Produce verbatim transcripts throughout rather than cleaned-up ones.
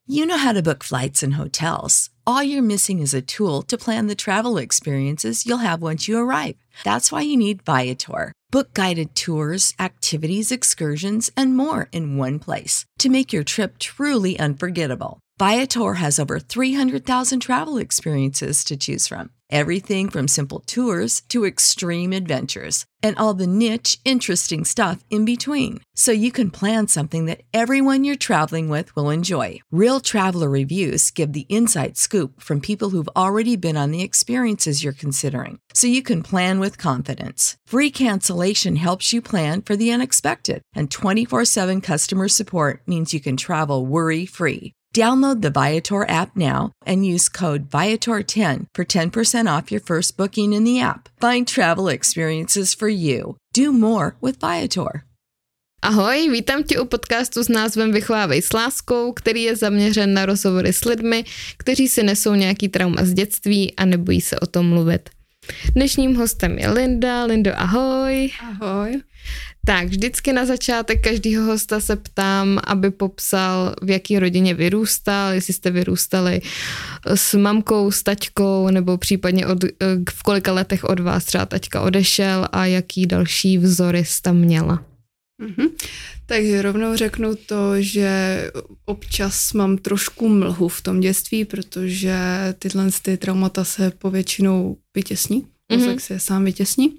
You know how to book flights and hotels. All you're missing is a tool to plan the travel experiences you'll have once you arrive. That's why you need Viator. Book guided tours, activities, excursions, and more in one place to make your trip truly unforgettable. Viator has over three hundred thousand travel experiences to choose from. Everything from simple tours to extreme adventures and all the niche, interesting stuff in between. So you can plan something that everyone you're traveling with will enjoy. Real traveler reviews give the inside scoop from people who've already been on the experiences you're considering. So you can plan with confidence. Free cancellation helps you plan for the unexpected. And twenty-four seven customer support means you can travel worry-free. Download the Viator app now and use code Viator ten for ten percent off your first booking in the app. Find travel experiences for you. Do more with Viator. Ahoj, vítám tě u podcastu s názvem Vychovávej s láskou, který je zaměřen na rozhovory s lidmi, kteří si nesou nějaký trauma z dětství a nebojí se o tom mluvit. Dnešním hostem je Linda. Lindo, ahoj. Ahoj. Tak, vždycky na začátek každého hosta se ptám, aby popsal, v jaký rodině vyrůstal, jestli jste vyrůstali s mamkou, s taťkou, nebo případně od, v kolika letech od vás třeba taťka odešel a jaký další vzory jsi tam měla. Mhm. Takže rovnou řeknu to, že občas mám trošku mlhu v tom dětství, protože tyhle ty traumata se povětšinou vytěsní, mozek mm-hmm. se sám vytěsní.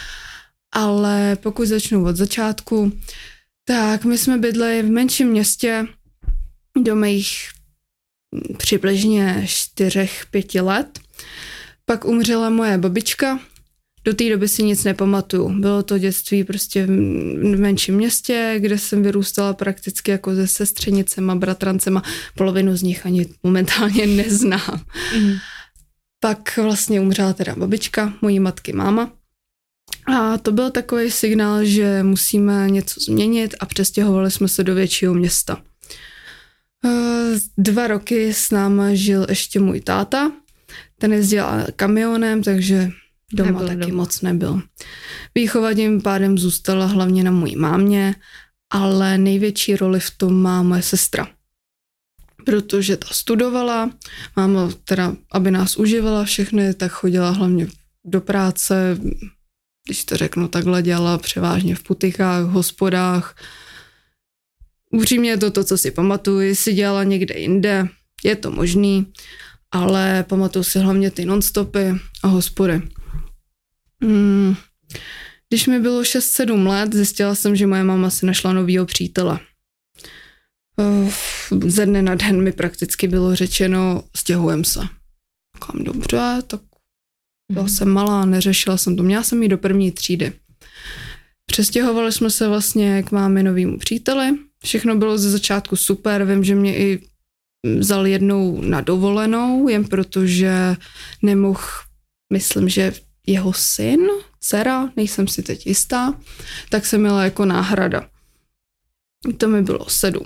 Ale pokud začnu od začátku, tak my jsme bydleli v menším městě do mých přibližně čtyřech, pěti let. Pak umřela moje babička. Do té doby si nic nepamatuju. Bylo to dětství prostě v menším městě, kde jsem vyrůstala prakticky jako se sestřenicema, bratrancema. Polovinu z nich ani momentálně neznám. Mm. Pak vlastně umřela teda babička, mojí matky máma. A to byl takový signál, že musíme něco změnit a přestěhovali jsme se do většího města. Dva roky s náma žil ještě můj táta. Ten jezdil kamionem, takže doma nebyl taky doma. Moc nebyl. Výchova tím pádem zůstala hlavně na mojí mámě, ale největší roli v tom má moje sestra. Protože ta studovala, máma teda, aby nás uživila všechny, tak chodila hlavně do práce, když to řeknu takhle, dělala převážně v putikách, v hospodách. Upřímně je to to, co si pamatuju, jestli dělala někde jinde, je to možný, ale pamatuju si hlavně ty non-stopy a hospody. Hmm. Když mi bylo šest sedm let, zjistila jsem, že moje máma si našla novýho přítele. Ze dne na den mi prakticky bylo řečeno, stěhujem se. Kam dobře, tak byla mm. jsem malá, neřešila jsem to. Měla jsem ji do první třídy. Přestěhovali jsme se vlastně k mámě novýmu příteli. Všechno bylo ze začátku super. Vím, že mě i vzal jednou na dovolenou, jen protože nemohl, myslím, že jeho syn, dcera, nejsem si teď jistá, tak jsem měla jako náhrada. To mi bylo sedm.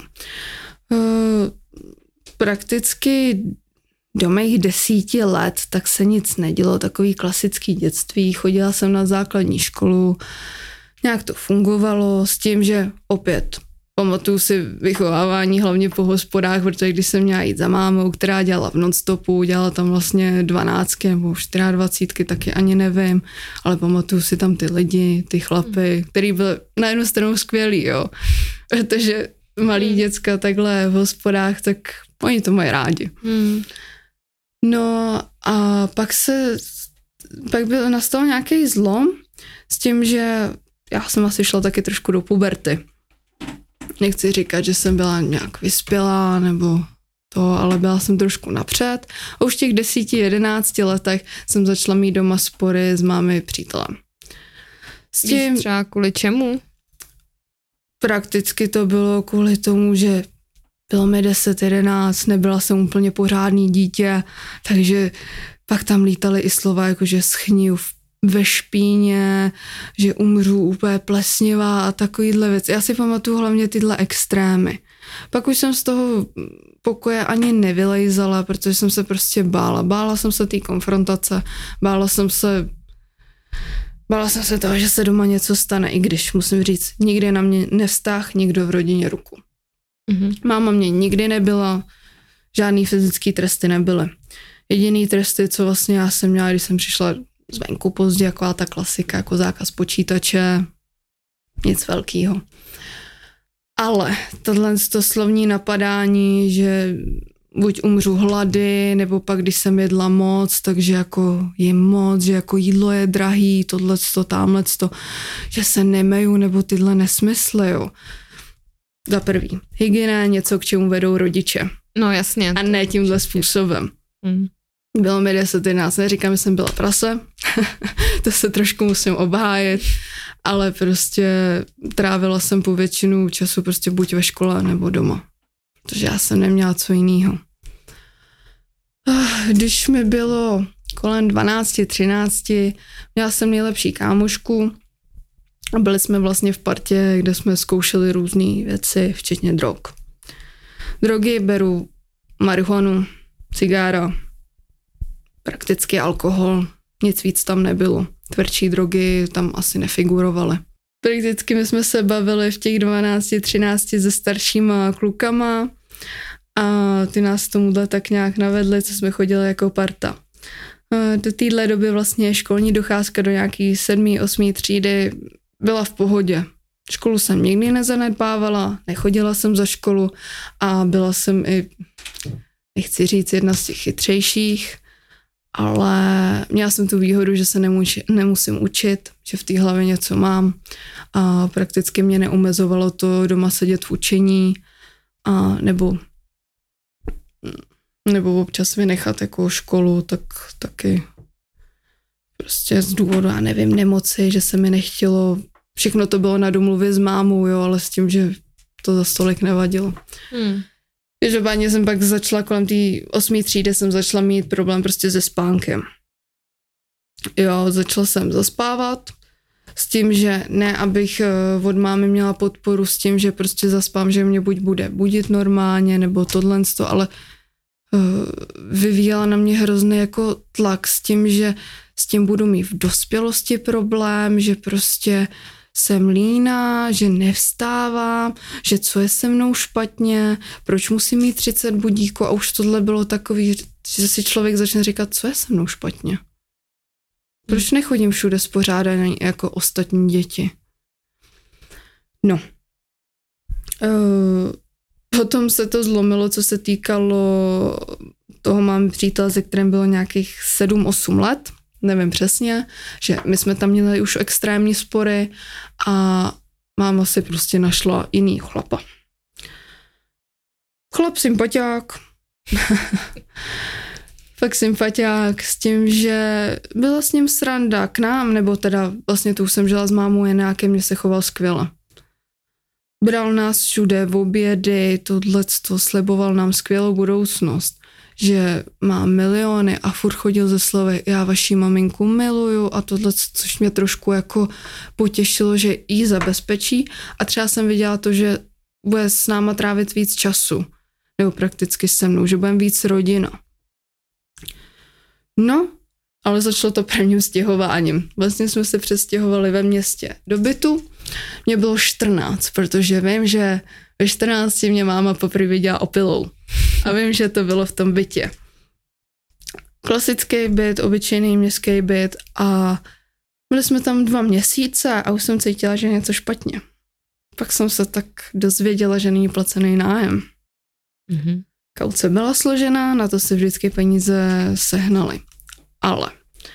Prakticky do mých desíti let tak se nic nedělo, takový klasický dětství. Chodila jsem na základní školu, nějak to fungovalo s tím, že opět pamatuju si vychovávání hlavně po hospodách, protože když jsem měla jít za mámou, která dělala v non-stopu, dělala tam vlastně dvanáctky nebo čtyřicátky, taky ani nevím, ale pamatuju si tam ty lidi, ty chlapy, který byli na jednu stranu skvělý, jo, protože malí děcka takhle v hospodách, tak oni to mají rádi. Hmm. No a pak se, pak byl, nastal nějaký zlom s tím, že já jsem asi šla taky trošku do puberty. Nechci říkat, že jsem byla nějak vyspělá nebo to, ale byla jsem trošku napřed. A už v těch desíti, jedenácti letech jsem začala mít doma spory s mámy přítelem. S tím, třeba kvůli čemu? Prakticky to bylo kvůli tomu, že bylo mi deset, jedenáct, nebyla jsem úplně pořádný dítě, takže pak tam lítaly i slova, jako že schniju ve špíně, že umřu úplně plesnivá a takovýhle věci. Já si pamatuju hlavně tyhle extrémy. Pak už jsem z toho pokoje ani nevylejzala, protože jsem se prostě bála. Bála jsem se té konfrontace, bála jsem se bála jsem se toho, že se doma něco stane, i když musím říct, nikdy na mě nevztáhl nikdo v rodině ruku. Mm-hmm. Máma mě nikdy nebyla, žádný fyzický tresty nebyly. Jediný tresty, co vlastně já jsem měla, když jsem přišla zvenku pozdě, jako ta klasika, jako zákaz počítače, nic velkýho. Ale tohle to slovní napadání, že buď umřu hlady, nebo pak, když jsem jedla moc, takže jako jim moc, že jako jídlo je drahý, tohleto, támhleto, že se nemeju, nebo tyhle nesmysly, jo. Za prvý, hygiena je něco, k čemu vedou rodiče. No jasně. A ne tímhle způsobem. Mm. Bylo mi deset jedenáct, neříkám, že jsem byla prase, to se trošku musím obhájit, ale prostě trávila jsem po většinu času prostě buď ve škole nebo doma, protože já jsem neměla co jiného. Když mi bylo kolem dvanáct třináct, měla jsem nejlepší kámošku a byli jsme vlastně v partě, kde jsme zkoušeli různé věci, včetně drog. Drogy beru marihuanu, cigára, prakticky alkohol, nic víc tam nebylo. Tvrdší drogy tam asi nefigurovaly. Prakticky my jsme se bavili v těch dvanáct třináct se staršíma klukama a ty nás tomuhle tak nějak navedli, co jsme chodili jako parta. Do téhle doby vlastně školní docházka do nějaký sedmý, osmý třídy byla v pohodě. Školu jsem nikdy nezanedbávala, nechodila jsem za školu a byla jsem i, nechci říct, jedna z těch chytřejších, ale měla jsem tu výhodu, že se nemuči, nemusím učit, že v té hlavě něco mám a prakticky mě neomezovalo to doma sedět v učení a nebo, nebo občas vynechat jako školu, tak taky prostě z důvodu, já nevím, nemoci, že se mi nechtělo, všechno to bylo na domluvě s mámou, jo, ale s tím, že to za stolik nevadilo. Hmm. Každopádně jsem pak začala kolem té osmé třídy jsem začala mít problém prostě se spánkem. Jo, začala jsem zaspávat s tím, že ne, abych od mámy měla podporu s tím, že prostě zaspám, že mě buď bude budit normálně, nebo tohle, ale uh, vyvíjela na mě hrozný jako tlak s tím, že s tím budu mít v dospělosti problém, že prostě jsem líná, že nevstávám, že co je se mnou špatně, proč musím mít třicet budíků a už tohle bylo takový, že si člověk začne říkat, co je se mnou špatně. Proč nechodím všude spořádaně jako ostatní děti? No. Uh, potom se to zlomilo, co se týkalo toho mám přítel, se kterým bylo nějakých sedm osm let, nevím přesně, že my jsme tam měli už extrémní spory a máma si prostě našla jiný chlapa. Chlap sympatiák. Fakt sympatiák s tím, že byla s ním sranda k nám, nebo teda vlastně tu jsem žila s mámou, jen nějaké mě se choval skvěle. Bral nás všude v obědy, tohleto, sliboval nám skvělou budoucnost, že má miliony a furt chodil ze slovy, já vaši maminku miluju a tohle, což mě trošku jako potěšilo, že jí zabezpečí a třeba jsem viděla to, že bude s náma trávit víc času, nebo prakticky se mnou, že budeme víc rodina. No, ale začalo to prvním stěhováním. Vlastně jsme se přestěhovali ve městě do bytu. Mně bylo čtrnáct, protože vím, že ve čtrnácti mě máma poprvé viděla opilou. A vím, že to bylo v tom bytě. Klasický byt, obyčejný městský byt a byli jsme tam dva měsíce a už jsem cítila, že je něco špatně. Pak jsem se tak dozvěděla, že není placený nájem. Mm-hmm. Kauce byla složená, na to se vždycky peníze sehnaly. Ale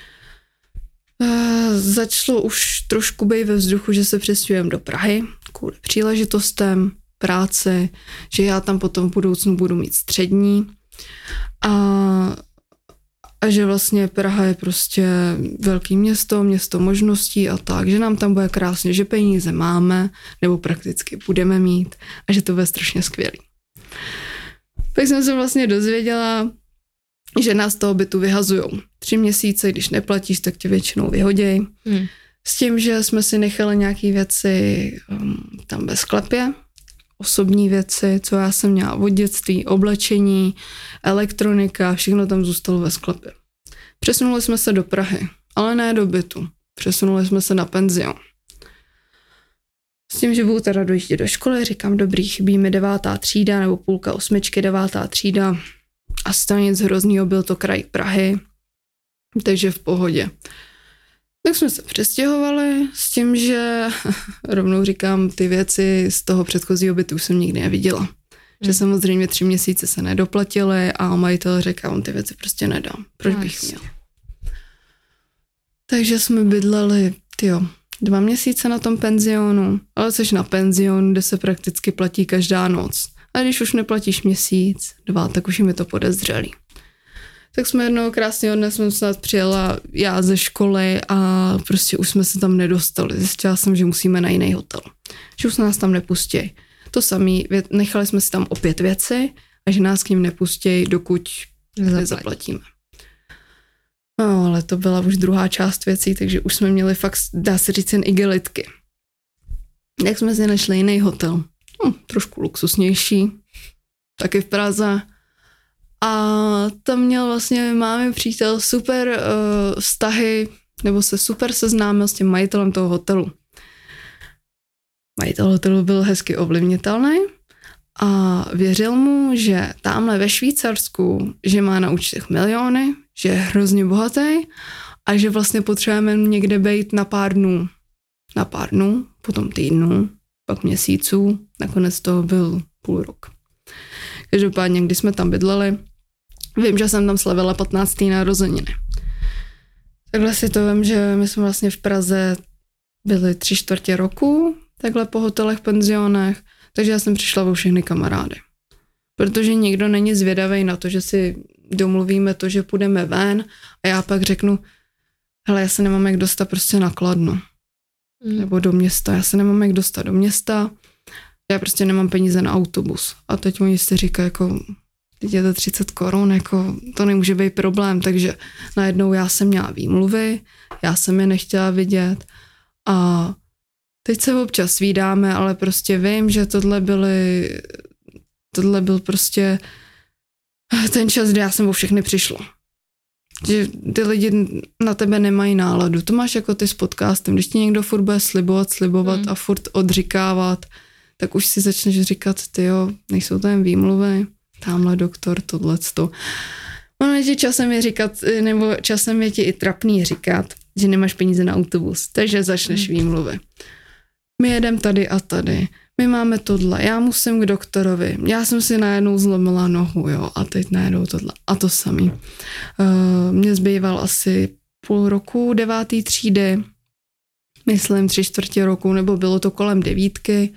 e, začalo už trošku být ve vzduchu, že se přestěhujeme do Prahy kvůli příležitostem, práci, že já tam potom v budoucnu budu mít střední a, a že vlastně Praha je prostě velký město, město možností a tak, že nám tam bude krásně, že peníze máme nebo prakticky budeme mít a že to bude strašně skvělý. Pak jsem se vlastně dozvěděla, že nás z toho bytu vyhazujou. Tři měsíce, když neplatíš, tak tě většinou vyhoděj. Hmm. S tím, že jsme si nechali nějaké věci um, tam ve sklepě, osobní věci, co já jsem měla od dětství, oblečení, elektronika, všechno tam zůstalo ve sklepě. Přesunuli jsme se do Prahy, ale ne do bytu. Přesunuli jsme se na penzion. S tím, že budu teda dojíždět do školy, říkám, dobrý, chybí mi devátá třída nebo půlka osmičky, devátá třída, asi to nic hroznýho, byl to kraj Prahy, takže v pohodě. Tak jsme se přestěhovali s tím, že rovnou říkám, ty věci z toho předchozího bytu už jsem nikdy neviděla. Hmm. Že samozřejmě tři měsíce se nedoplatily a majitel řekl, on ty věci prostě nedám. Proč no, bych měl? Takže jsme bydleli, tyjo, dva měsíce na tom penzionu, ale což na penzion, kde se prakticky platí každá noc. A když už neplatíš měsíc, dva, tak už jim je to podezřelý. Tak jsme jednoho krásného dne jsem snad přijela já ze školy a prostě už jsme se tam nedostali. Zjistila jsem, že musíme na jiný hotel. Že už nás tam nepustí. To samé, nechali jsme si tam opět věci a že nás k ním nepustí, dokud Nezaplatí. nezaplatíme. No, ale to byla už druhá část věcí, takže už jsme měli fakt, dá se říct, jen igelitky. Jak jsme si našli jiný hotel. Hm, trošku luxusnější. Taky v Praze. A tam měl vlastně, máme přítel super uh, vztahy, nebo se super seznámil s tím majitelem toho hotelu. Majitel hotelu byl hezky ovlivnitelný a věřil mu, že tamhle ve Švýcarsku, že má na účtech miliony, že je hrozně bohatý a že vlastně potřebujeme někde být na pár dnů. Na pár dnů, potom týdnů, pak měsíců, nakonec toho byl půl rok. Každopádně, když jsme tam bydleli, vím, že jsem tam slavila patnácté narozeniny. Takhle si to vím, že my jsme vlastně v Praze byli tři čtvrtě roku, takhle po hotelech, penzionech, takže já jsem přišla o všechny kamarády. Protože nikdo není zvědavý na to, že si domluvíme to, že půjdeme ven a já pak řeknu, hele, já se nemám jak dostat prostě na Kladno. Mm. Nebo do města, já se nemám jak dostat do města, já prostě nemám peníze na autobus. A teď oni si říkají, jako, teď je to třicet korun, jako, to nemůže být problém, takže najednou já jsem měla výmluvy, já jsem je nechtěla vidět a teď se občas vídáme, ale prostě vím, že tohle byly, tohle byl prostě ten čas, kdy já jsem o všechny přišla. Že ty lidi na tebe nemají náladu. To máš jako ty s podcastem, když ti někdo furt bude slibovat, slibovat hmm. a furt odříkávat, tak už si začneš říkat, tyjo, nejsou to jen výmluvy, tamhle doktor, tohleto. Ono je ti časem je říkat, nebo časem je ti i trapný říkat, že nemáš peníze na autobus, takže začneš hmm. výmluvy. My jedem tady a tady, my máme tohle, já musím k doktorovi, já jsem si najednou zlomila nohu, jo, a teď najednou tohle. A to samý. Uh, mě zbýval asi půl roku devátý třídy, myslím tři čtvrtě roku, nebo bylo to kolem devítky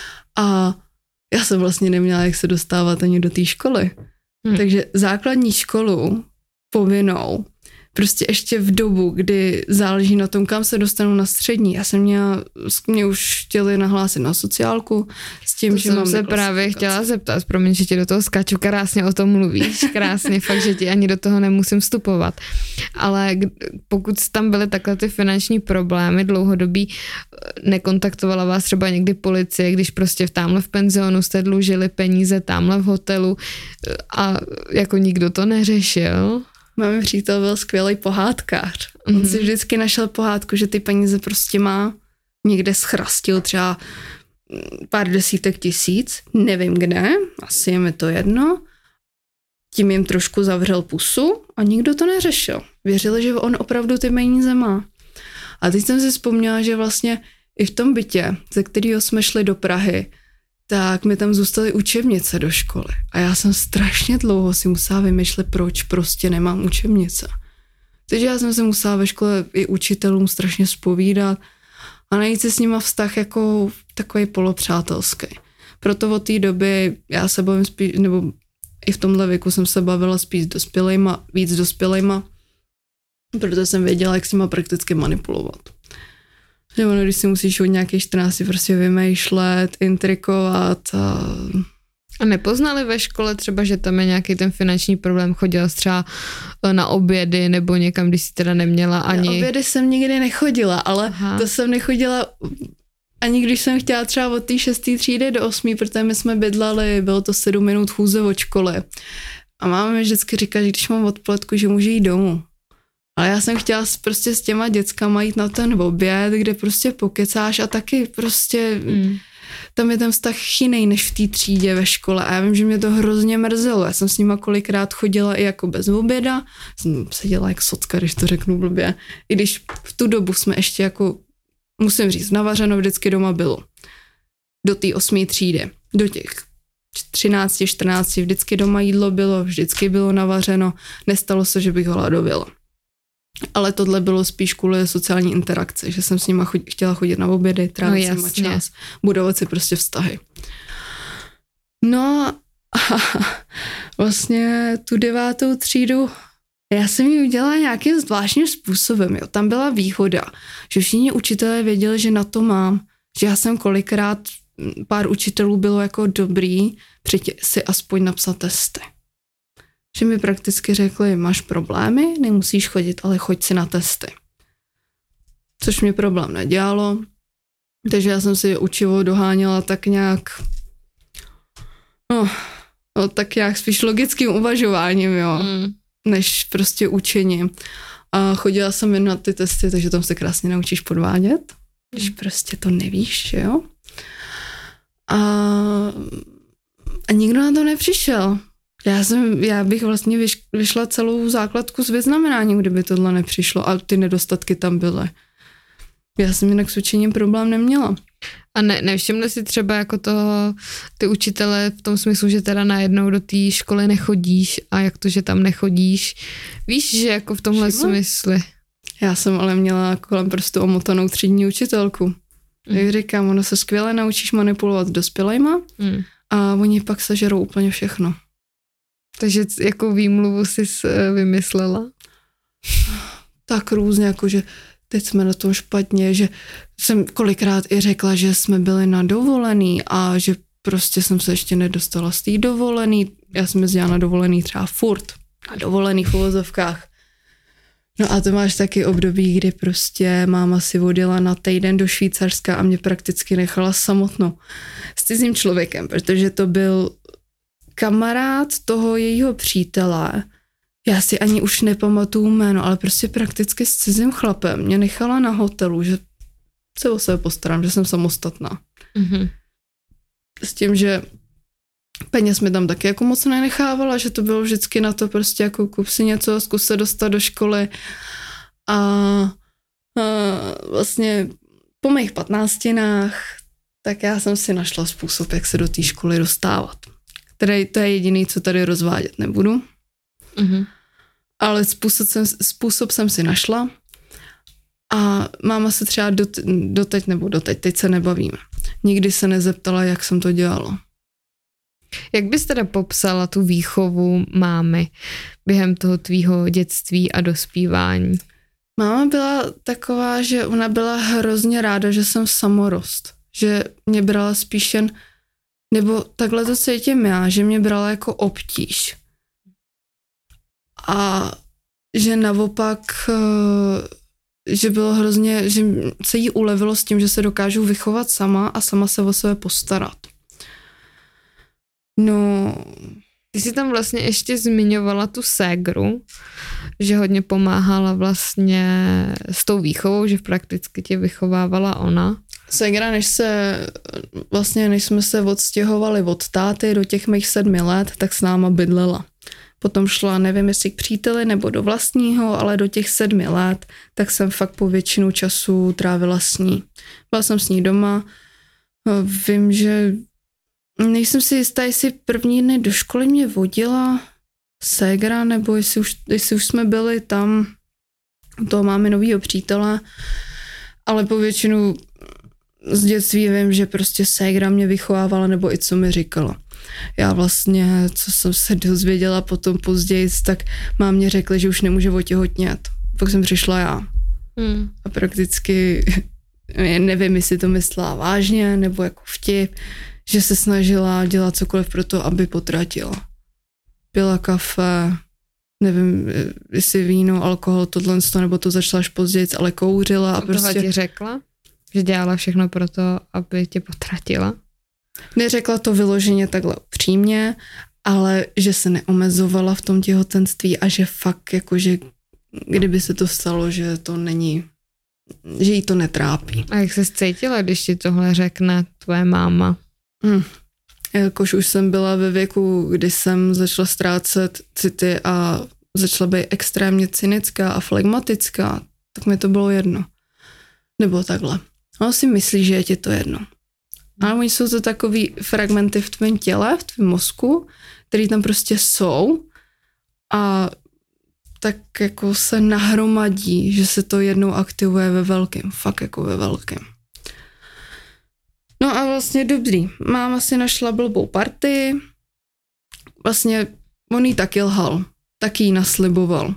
a já jsem vlastně neměla, jak se dostávat ani do té školy. Hmm. Takže základní školu povinnou, prostě ještě v dobu, kdy záleží na tom, kam se dostanu na střední. Já jsem měla, mě už chtěli nahlásit na sociálku s tím, to že jsem mám se právě chtěla zeptat, promiň, že ti do toho skáču, krásně o tom mluvíš, krásně, fakt, že ti ani do toho nemusím vstupovat. Ale pokud tam byly takhle ty finanční problémy dlouhodobí, nekontaktovala vás třeba někdy policie, když prostě v tamhle v penzionu jste dlužili peníze tamhle v hotelu a jako nikdo to neřešil? Můj přítel byl skvělý pohádkář. On mm-hmm. si vždycky našel pohádku, že ty peníze prostě má, někde schrastil třeba pár desítek tisíc, nevím kde, asi je mi to jedno. Tím jim trošku zavřel pusu a nikdo to neřešil. Věřili, že on opravdu ty peníze má. A teď jsem si vzpomněla, že vlastně i v tom bytě, ze kterého jsme šli do Prahy, tak mi tam zůstaly učebnice do školy. A já jsem strašně dlouho si musela vymýšlet, proč prostě nemám učebnice. Takže já jsem se musela ve škole i učitelům strašně zpovídat a najít si s nima vztah jako takový polopřátelský. Proto od té doby já se bavím spíš, nebo i v tomhle věku jsem se bavila spíš s dospělejma, víc dospělejma, protože jsem věděla, jak s nima prakticky manipulovat. Že ono, když si musíš od nějakých čtrnáct prostě vymýšlet, intrikovat. A... a nepoznali ve škole třeba, že tam je nějaký ten finanční problém, chodila třeba na obědy nebo někam, když jsi teda neměla ani... Na obědy jsem nikdy nechodila, ale Aha. to jsem nechodila ani když jsem chtěla třeba od té šesté třídy do osmé, protože my jsme bydleli, bylo to sedm minut chůze od školy. A máma mi vždycky říká, že když mám odpoledku, že může jít domů. Ale já jsem chtěla prostě s těma dětskama jít na ten oběd, kde prostě pokecáš a taky prostě mm. tam je ten vztah jiný než v té třídě ve škole a já vím, že mě to hrozně mrzelo. Já jsem s nima kolikrát chodila i jako bez oběda, jsem seděla jak socka, když to řeknu blbě. I když v tu dobu jsme ještě jako, musím říct, navařeno vždycky doma bylo. Do té osmé třídy, do těch třinácti, čtrnácti vždycky doma jídlo bylo, vždycky bylo navařeno, nestalo se, že bych hladověla. Ale tohle bylo spíš kvůli sociální interakce, že jsem s nima chodit, chtěla chodit na obědy, trávit no, s nima čas, budovat si prostě vztahy. No a vlastně tu devátou třídu já jsem ji udělala nějakým zvláštním způsobem. Jo. Tam byla výhoda, že všichni učitelé věděli, že na to mám, že já jsem kolikrát, pár učitelů bylo jako dobrý přijít si aspoň napsat testy. Že mi prakticky řekli, máš problémy, nemusíš chodit, ale choď si na testy. Což mi problém nedělalo, takže já jsem si učivo doháněla tak nějak, no, no tak nějak spíš logickým uvažováním, jo, mm. než prostě učením. A chodila jsem jen na ty testy, takže tam se krásně naučíš podvádět, mm. když prostě to nevíš, jo. A, a nikdo na to nepřišel. Já, jsem, já bych vlastně vyš, vyšla celou základku s vyznamenáním, kdyby tohle nepřišlo a ty nedostatky tam byly. Já jsem jinak s učením problém neměla. A ne, nevšimli si třeba jako toho, ty učitele v tom smyslu, že teda najednou do té školy nechodíš a jak to, že tam nechodíš. Víš, že jako v tomhle Všimla? smyslu. Já jsem ale měla kolem prstu omotanou třídní učitelku. Mm. Jak říkám, ono se skvěle naučíš manipulovat dospělejma mm. a oni pak sežerou úplně všechno. Takže jako výmluvu jsi vymyslela? Tak různě, jakože teď jsme na tom špatně, že jsem kolikrát i řekla, že jsme byli na dovolený a že prostě jsem se ještě nedostala z té dovolený. Já jsem jezdila na dovolený třeba furt, na dovolený v uvozovkách. No a to máš taky období, kdy prostě máma si odjela na týden do Švýcarska a mě prakticky nechala samotnou s cizím člověkem, protože to byl kamarád toho jejího přítele, já si ani už nepamatuju jméno, ale prostě prakticky s cizím chlapem mě nechala na hotelu, že se o sebe postarám, že jsem samostatná. Mm-hmm. S tím, že peněz mi tam taky jako moc nenechávala, že to bylo vždycky na to prostě jako kup si něco, zkus se dostat do školy a, a vlastně po mých patnáctinách tak já jsem si našla způsob, jak se do té školy dostávat. Který to je jediný, co tady rozvádět nebudu. Mm-hmm. Ale způsob jsem, způsob jsem si našla a máma se třeba dot, doteď nebo doteď, teď se nebavíme. Nikdy se nezeptala, jak jsem to dělala. Jak bys teda popsala tu výchovu mámy během toho tvýho dětství a dospívání? Máma byla taková, že ona byla hrozně ráda, že jsem samorost. Že mě brala spíš jen, nebo takhle to cítím já, že mě brala jako obtíž. A že naopak, že bylo hrozně, že se jí ulevilo s tím, že se dokážu vychovat sama a sama se o sebe postarat. No, ty jsi tam vlastně ještě zmiňovala tu ségru, že hodně pomáhala vlastně s tou výchovou, že prakticky tě vychovávala ona. Ségra, než se, vlastně než jsme se odstěhovali od táty do těch mých sedmi let, tak s náma bydlela. Potom šla, nevím, jestli k příteli nebo do vlastního, ale do těch sedmi let, tak jsem fakt po většinu času trávila s ní. Byla jsem s ní doma. Vím, že nejsem si jistá, jestli první dny do školy mě vodila ségra, nebo jestli už, jestli už jsme byli tam, toho máme novýho přítele, ale po většinu z dětství vím, že prostě ségra mě vychovávala, nebo i co mi říkala. Já vlastně, co jsem se dozvěděla potom později, tak mámě řekli, že už nemůže otěhotnět. Pak jsem přišla já. Hmm. A prakticky, nevím, jestli to myslela vážně, nebo jako vtip, že se snažila dělat cokoliv pro to, aby potratila. Pila kafe, nevím, jestli víno, alkohol, tohle, nebo to začala až později, ale kouřila. A prostě... Tohle ti řekla? Že dělala všechno pro to, aby tě potratila? Neřekla to vyloženě takhle upřímně, ale že se neomezovala v tom těhotenství a že fakt jakože kdyby se to stalo, že to není že jí to netrápí. A jak se cítila, když ti tohle řekne tvoje máma? Hmm. Jakož už jsem byla ve věku, kdy jsem začala ztrácet city a začala být extrémně cynická a flegmatická, tak mi to bylo jedno. Nebo takhle. Ono si myslí, že je ti to jedno. Ale oni jsou to takový fragmenty v tvém těle, v tvém mozku, který tam prostě jsou a tak jako se nahromadí, že se to jednou aktivuje ve velkém. Fakt jako ve velkém. No a vlastně dobrý. Máma si našla blbou partii. Vlastně on jí taky lhal. Taky jí nasliboval.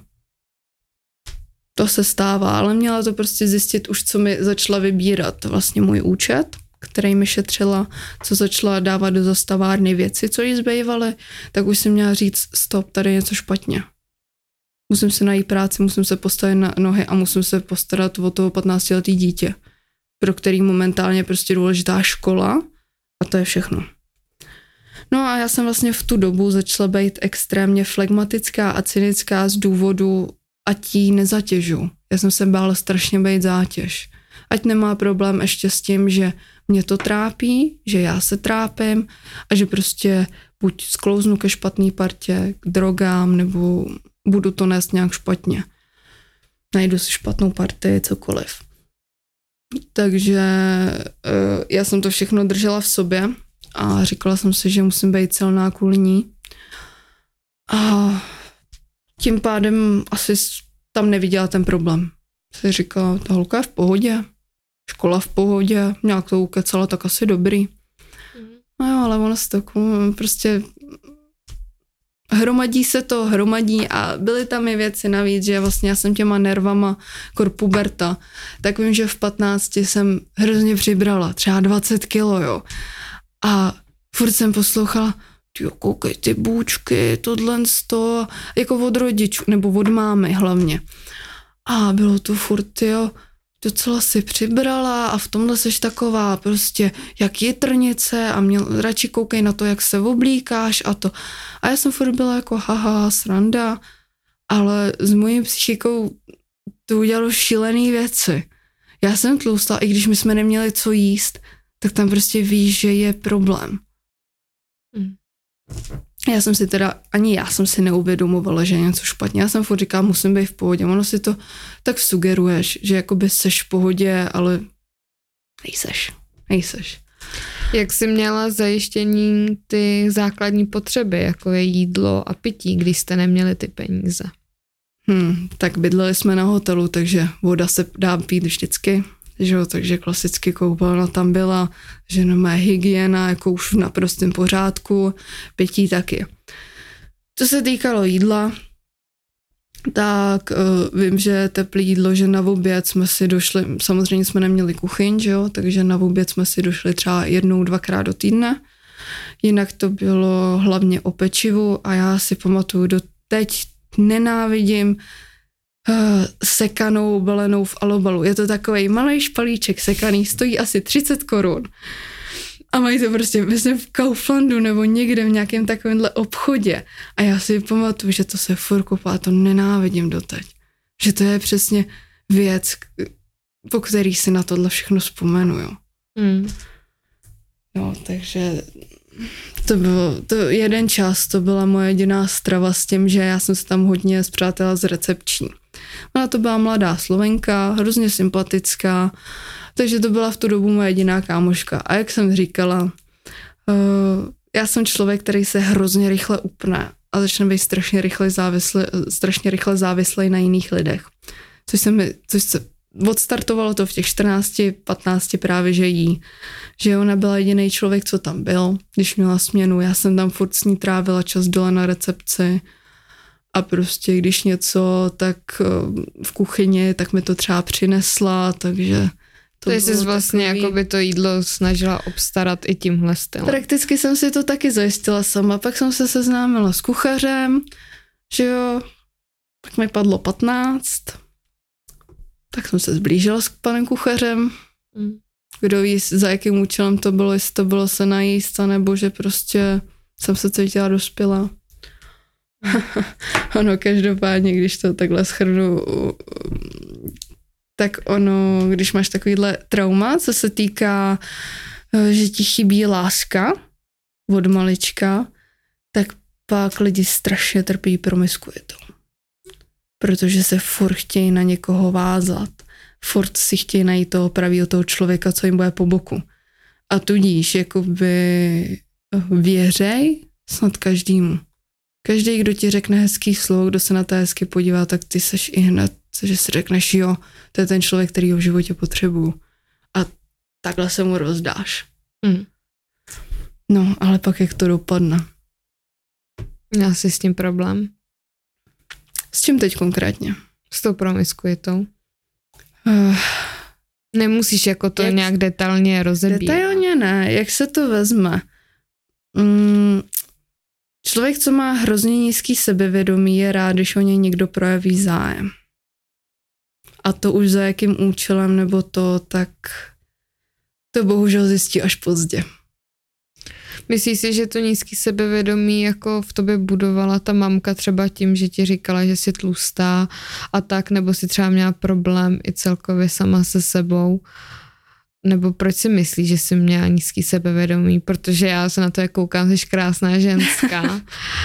To se stává, ale měla to prostě zjistit už, co mi začala vybírat. Vlastně můj účet, který mi šetřila, co začala dávat do zastavárny věci, co jí zbývaly, tak už si měla říct, stop, tady je něco špatně. Musím si najít práci, musím se postavit na nohy a musím se postarat o toho patnáctiletý dítě, pro který momentálně je prostě důležitá škola a to je všechno. No a já jsem vlastně v tu dobu začala být extrémně flegmatická a cynická z důvodu, ať jí nezatěžu. Já jsem se bála strašně být zátěž. Ať nemá problém ještě s tím, že mě to trápí, že já se trápím a že prostě buď sklouznu ke špatný partě, k drogám, nebo budu to nést nějak špatně. Najdu si špatnou partii, cokoliv. Takže uh, já jsem to všechno držela v sobě a říkala jsem si, že musím být silná kvůli ní. A tím pádem asi tam neviděla ten problém. Si říkala, ta holka je v pohodě, škola v pohodě, nějak to ukecala, tak asi dobrý. Mm. No jo, ale ono se to prostě hromadí se to, hromadí a byly tam i věci navíc, že vlastně já jsem těma nervama kor puberta, tak vím, že v patnácti jsem hrozně přibrala, třeba dvacet kilo, jo. A furt jsem poslouchala, tyjo, koukej ty bůčky, tohle sto, jako od rodičů, nebo od mámy hlavně. A bylo to furt, jo, docela si přibrala a v tomhle seš taková prostě jak jitrnice a měl, radši koukej na to, jak se oblíkáš a to. A já jsem furt byla jako haha, sranda, ale s mojí psychikou to udělalo šílený věci. Já jsem tlustla, i když my jsme neměli co jíst, tak tam prostě víš, že je problém. Mm. Já jsem si teda, ani já jsem si neuvědomovala, že je něco špatně. Já jsem furt říkala, musím být v pohodě. Ono si to tak sugeruješ, že jakoby seš v pohodě, ale nejseš, nejseš. Jak jsi měla zajištění ty základní potřeby, jako je jídlo a pití, když jste neměli ty peníze? Hmm, tak bydleli jsme na hotelu, takže voda se dá pít vždycky. Že jo, takže klasicky koupelna tam byla, že nemá hygiena, jako už v naprostém pořádku, pití taky. Co se týkalo jídla, tak uh, vím, že teplý jídlo, že na oběd jsme si došli, samozřejmě jsme neměli kuchyň, že jo, takže na oběd jsme si došli třeba jednou, dvakrát do týdne. Jinak to bylo hlavně o pečivu a já si pamatuju, do teď nenávidím Uh, sekanou balenou v alobalu. Je to takovej malej špalíček sekaný, stojí asi třicet korun. A mají to prostě myslím v Kauflandu nebo někde v nějakém takovémhle obchodě. A já si pamatuju, že to se furt kopá, to nenávidím doteď. Že to je přesně věc, po který si na tohle všechno vzpomenuju. Mm. No, takže to bylo, to jeden čas, to byla moje jediná strava s tím, že já jsem se tam hodně zpřátela s recepční. Ona to byla mladá Slovenka, hrozně sympatická, takže to byla v tu dobu moje jediná kámoška. A jak jsem říkala, uh, já jsem člověk, který se hrozně rychle upne a začne být strašně rychle závislý, strašně rychle závislý na jiných lidech. Což se mi, což se odstartovalo to v těch čtrnácti, patnácti právě, že jí, že ona byla jediný člověk, co tam byl, když měla směnu. Já jsem tam furt s ní trávila čas dole na recepci a prostě když něco, tak v kuchyni, tak mi to třeba přinesla, takže to Takže jsi vlastně takový... jako by to jídlo snažila obstarat i tímhle stylem. Prakticky jsem si to taky zajistila sama, pak jsem se seznámila s kuchařem, že jo, tak mi padlo patnáct, tak jsem se zblížila s panem kuchařem. Mm. Kdo ví, za jakým účelem to bylo, jestli to bylo se najíst, nebo že prostě jsem se cítila dospělá. Ano, každopádně, když to takhle shrnu, tak ono, když máš takovýhle trauma, co se týká, že ti chybí láska od malička, tak pak lidi strašně trpí promiskuitou. Protože se furt chtějí na někoho vázat. Furt si chtějí najít toho pravýho toho člověka, co jim bude po boku. A tudíž jakoby věřej snad každému. Každý, kdo ti řekne hezký slovo, kdo se na to hezky podívá, tak ty seš i hned, že si řekneš, jo, to je ten člověk, který ho v životě potřebuju. A takhle se mu rozdáš. Mm. No, ale pak jak to dopadne? Já si s tím problém. S čím teď konkrétně? S tou promiskuitou. Uh, Nemusíš jako to jak, nějak detailně rozebírat. Detailně ne, jak se to vezme? Mm, člověk, co má hrozně nízký sebevědomí, je rád, když o něj někdo projeví zájem. A to už za jakým účelem nebo to, tak to bohužel zjistí až pozdě. Myslíš si, že to nízký sebevědomí jako v tobě budovala ta mamka třeba tím, že ti říkala, že jsi tlustá a tak, nebo si třeba měla problém i celkově sama se sebou? Nebo proč si myslíš, že jsi měla nízký sebevědomí? Protože já se na to jak koukám, jsi krásná ženská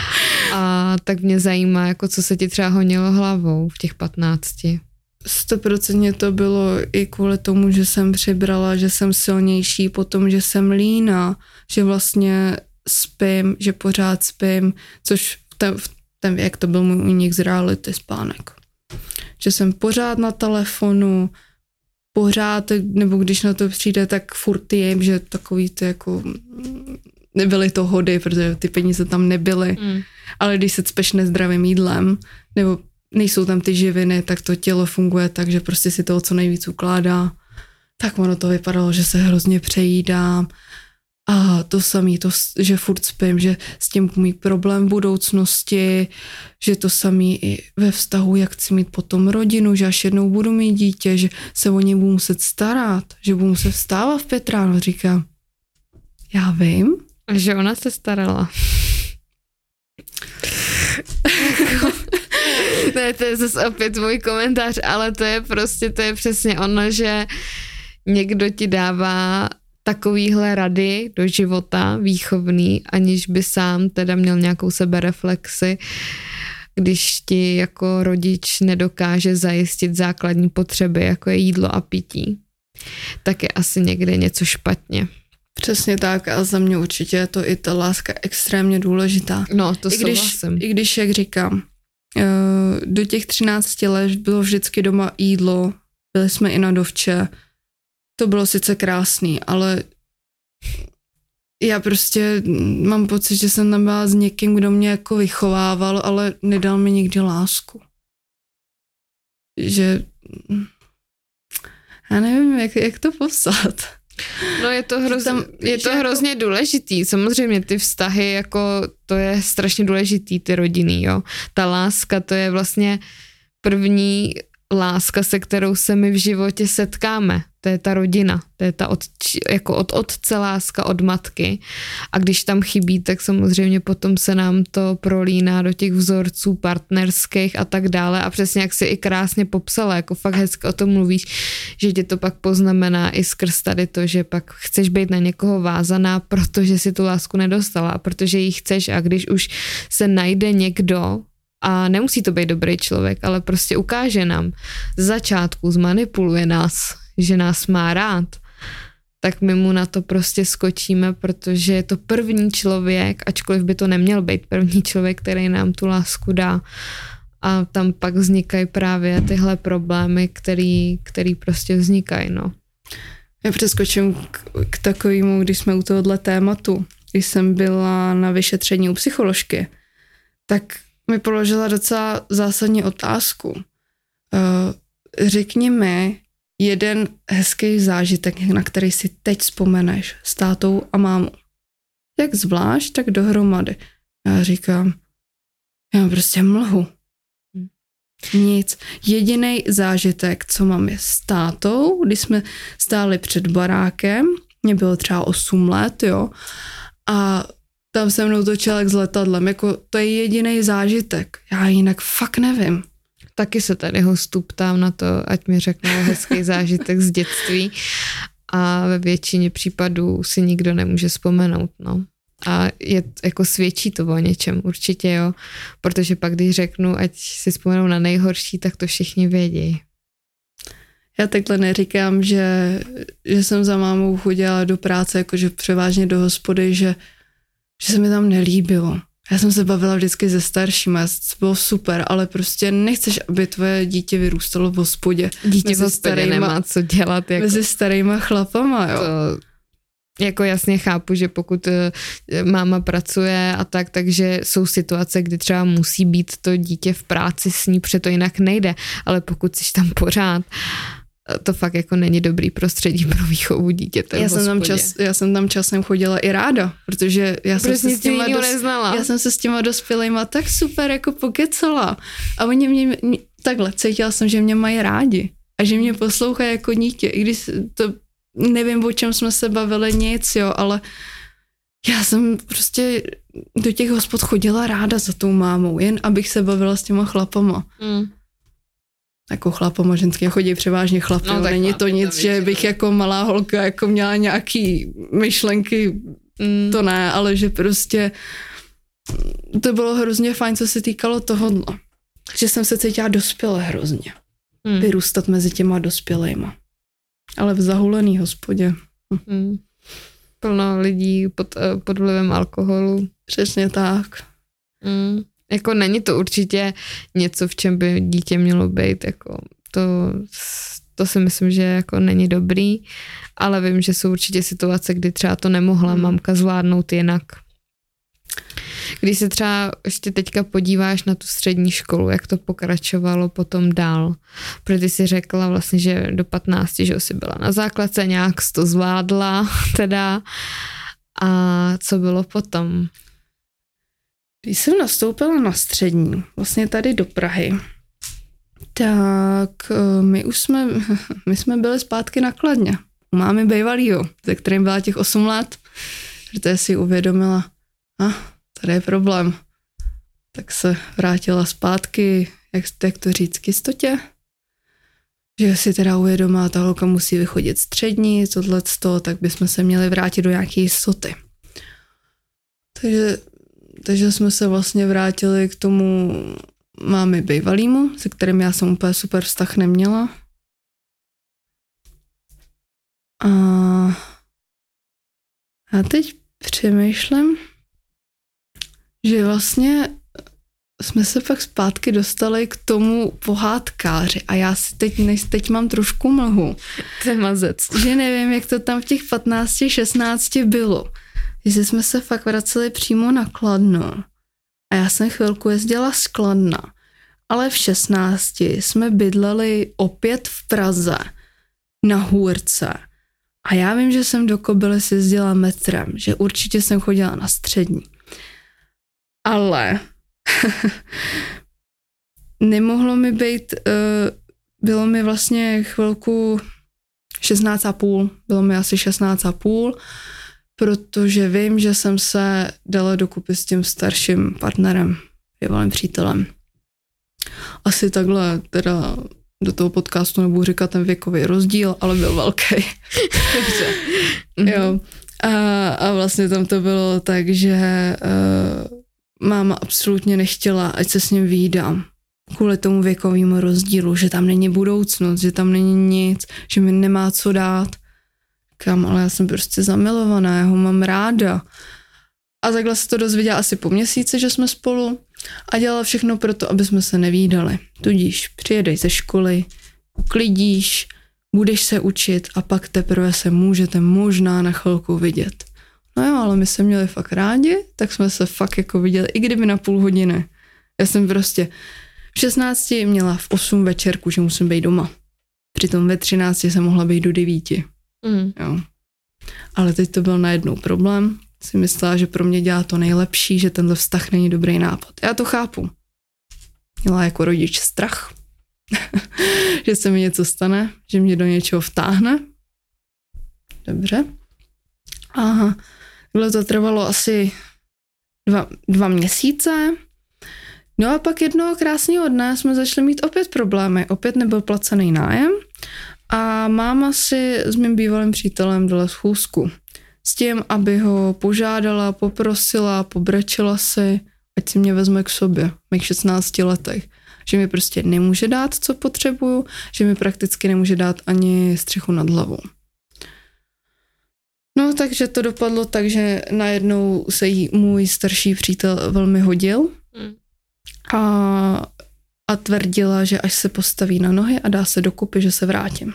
a tak mě zajímá, jako co se ti třeba honilo hlavou v těch patnácti. Stoprocentně to bylo i kvůli tomu, že jsem přibrala, že jsem silnější, potom, že jsem líná, že vlastně spím, že pořád spím, což v ten, v ten věk to byl můj únik z reality, spánek. Že jsem pořád na telefonu, pořád, nebo když na to přijde, tak furt jim, že takový ty jako nebyly to hody, protože ty peníze tam nebyly, mm. ale když se cpeš nezdravým jídlem, nebo nejsou tam ty živiny, tak to tělo funguje tak, že prostě si toho co nejvíc ukládá. Tak ono to vypadalo, že se hrozně přejídám. A to samé, to, že furt spím, že s tím mít problém v budoucnosti, že to samé i ve vztahu, jak chci mít potom rodinu, že až jednou budu mít dítě, že se o něj budu muset starat, že budu muset vstávat v pět ráno. Říkám, já vím. A že ona se starala. Ne, to je zase opět můj komentář, ale to je prostě, to je přesně ono, že někdo ti dává takovýhle rady do života výchovný, aniž by sám teda měl nějakou sebereflexi, když ti jako rodič nedokáže zajistit základní potřeby, jako je jídlo a pití, tak je asi někde něco špatně. Přesně tak a za mě určitě je to i ta láska extrémně důležitá. No, to I když, souhlasím. I když, jak říkám, do těch třinácti let bylo vždycky doma jídlo, byli jsme i na dovče, to bylo sice krásný, ale já prostě mám pocit, že jsem tam byla s někým, kdo mě jako vychovával, ale nedal mi nikdy lásku. Že já nevím, jak, jak to popsat. No je to, hroz, tam, je to hrozně jako důležitý, samozřejmě ty vztahy, jako to je strašně důležitý, ty rodiny, jo. Ta láska, to je vlastně první láska, se kterou se my v životě setkáme. To je ta rodina, to je ta od, jako od otce láska, od matky. A když tam chybí, tak samozřejmě potom se nám to prolíná do těch vzorců partnerských a tak dále. A přesně jak jsi i krásně popsala, jako fakt hezky o tom mluvíš, že tě to pak poznamená i skrz tady to, že pak chceš být na někoho vázaná, protože si tu lásku nedostala a protože ji chceš a když už se najde někdo, a nemusí to být dobrý člověk, ale prostě ukáže nám z začátku, zmanipuluje nás, že nás má rád, tak my mu na to prostě skočíme, protože je to první člověk, ačkoliv by to neměl být první člověk, který nám tu lásku dá. A tam pak vznikají právě tyhle problémy, který, který prostě vznikají, no. Já přeskočím k, k takovému, když jsme u tohohle tématu. Když jsem byla na vyšetření u psycholožky, tak mi položila docela zásadní otázku. Uh, řekni mi jeden hezký zážitek, na který si teď vzpomeneš s tátou a mámou. Jak zvlášť, tak dohromady. Já říkám, já prostě mlhu. Nic. Jediný zážitek, co mám, je s tátou, když jsme stáli před barákem, mě bylo třeba osm let, jo, a tam se mnou točil jak s letadlem, jako to je jediný zážitek. Já jinak fakt nevím. Taky se tady hostů ptám na to, ať mi řeknou hezký zážitek z dětství a ve většině případů si nikdo nemůže vzpomenout, no. A je, jako svědčí to o něčem, určitě jo, protože pak když řeknu, ať si vzpomenou na nejhorší, tak to všichni vědí. Já takhle neříkám, že, že jsem za mámou chodila do práce, jakože převážně do hospody, že, že se mi tam nelíbilo. Já jsem se bavila vždycky se staršíma, to bylo super, ale prostě nechceš, aby tvoje dítě vyrůstalo v hospodě. Dítě v hospodě nemá co dělat. Jako, mezi starýma chlapama, jo. To, jako jasně chápu, že pokud máma pracuje a tak, takže jsou situace, kdy třeba musí být to dítě v práci s ní, protože to jinak nejde, ale pokud jsi tam pořád, to fakt jako není dobrý prostředí pro výchovu dítěte. Já jsem, tam čas, já jsem tam časem chodila i ráda, protože já jsem, se s těma dos, já jsem se s těma dospělejma tak super jako pokecala a oni mě, mě takhle, cítila jsem, že mě mají rádi a že mě poslouchají jako dítě, i když to nevím, o čem jsme se bavili, nic, jo, ale já jsem prostě do těch hospod chodila ráda za tou mámou, jen abych se bavila s těma chlapama. Mm. Jako chlapama, ženské chodí převážně chlapy, no, není to nic, že bych jako malá holka jako měla nějaký myšlenky, mm. to ne, ale že prostě to bylo hrozně fajn, co se týkalo tohodle. Že jsem se cítila dospěle hrozně. Mm. Vyrůstat mezi těma dospělejma. Ale v zahulený hospodě. Mm. Plno lidí pod, pod vlivem alkoholu. Přesně tak. Mm. Jako není to určitě něco, v čem by dítě mělo být, jako to, to si myslím, že jako není dobrý, ale vím, že jsou určitě situace, kdy třeba to nemohla hmm. mamka zvládnout jinak. Když se třeba ještě teďka podíváš na tu střední školu, jak to pokračovalo potom dál, protože ty si řekla vlastně, že do patnácti, že jsi byla na základce, nějak jsi to zvládla teda a co bylo potom? Když jsem nastoupila na střední, vlastně tady do Prahy, tak my už jsme, my jsme byli zpátky na Kladně. U mámy bejvalýho, ze kterým byla těch osm let, protože si uvědomila, a ah, tady je problém. Tak se vrátila zpátky, jak, jak to říct, k jistotě. Že si teda uvědomila, ta holka musí vychodit střední, tohleto, tak bychom se měli vrátit do nějaké jistoty. Takže Takže jsme se vlastně vrátili k tomu mámy bejvalýmu, se kterým já jsem úplně super vztah neměla. A, a teď přemýšlím, že vlastně jsme se pak zpátky dostali k tomu pohádkáři a já si teď, než teď mám trošku mlhu. To je mazec. Že nevím, jak to tam v těch patnácti, šestnácti bylo. Že jsme se fakt vraceli přímo na Kladno. A já jsem chvilku jezdila z Kladna. Ale v šestnácti jsme bydleli opět v Praze na Hůrce. A já vím, že jsem do Kobylis jezdila metrem, že určitě jsem chodila na střední. Ale nemohlo mi být, bylo mi vlastně chvilku šestnáct a půl, bylo mi asi šestnáct a půl, protože vím, že jsem se dala dokupy s tím starším partnerem, bývalým přítelem. Asi takhle teda do toho podcastu nebudu říkat ten věkový rozdíl, ale byl velký. Jo. A, a vlastně tam to bylo tak, že uh, máma absolutně nechtěla, ať se s ním vídám. Kvůli tomu věkovému rozdílu, že tam není budoucnost, že tam není nic, že mi nemá co dát. Kam, ale já jsem prostě zamilovaná, já ho mám ráda. A takhle se to dozvěděla asi po měsíci, že jsme spolu a dělala všechno pro to, aby jsme se nevídali. Tudíž přijedeš ze školy, uklidíš, budeš se učit a pak teprve se můžete možná na chvilku vidět. No jo, ale my jsme měli fakt rádi, tak jsme se fakt jako viděli, i kdyby na půl hodiny. Já jsem prostě v šestnácti měla v osm večerku, že musím být doma. Přitom ve třinácti jsem mohla být do devíti. Mm. Jo. Ale teď to byl najednou problém. Si myslela, že pro mě dělá to nejlepší, že tenhle vztah není dobrý nápad. Já to chápu. Měla jako rodič strach, že se mi něco stane, že mě do něčeho vtáhne. Dobře. Aha. Takhle to trvalo asi dva, dva měsíce. No a pak jednoho krásného dne jsme začali mít opět problémy. Opět nebyl placený nájem a máma si s mým bývalým přítelem dala schůzku s tím, aby ho požádala, poprosila, pobrečela si, ať si mě vezme k sobě v mých šestnácti letech. Že mi prostě nemůže dát, co potřebuju, že mi prakticky nemůže dát ani střechu nad hlavou. No, takže to dopadlo tak, že najednou se jí můj starší přítel velmi hodil mm. a, a tvrdila, že až se postaví na nohy a dá se dokupy, že se vrátím.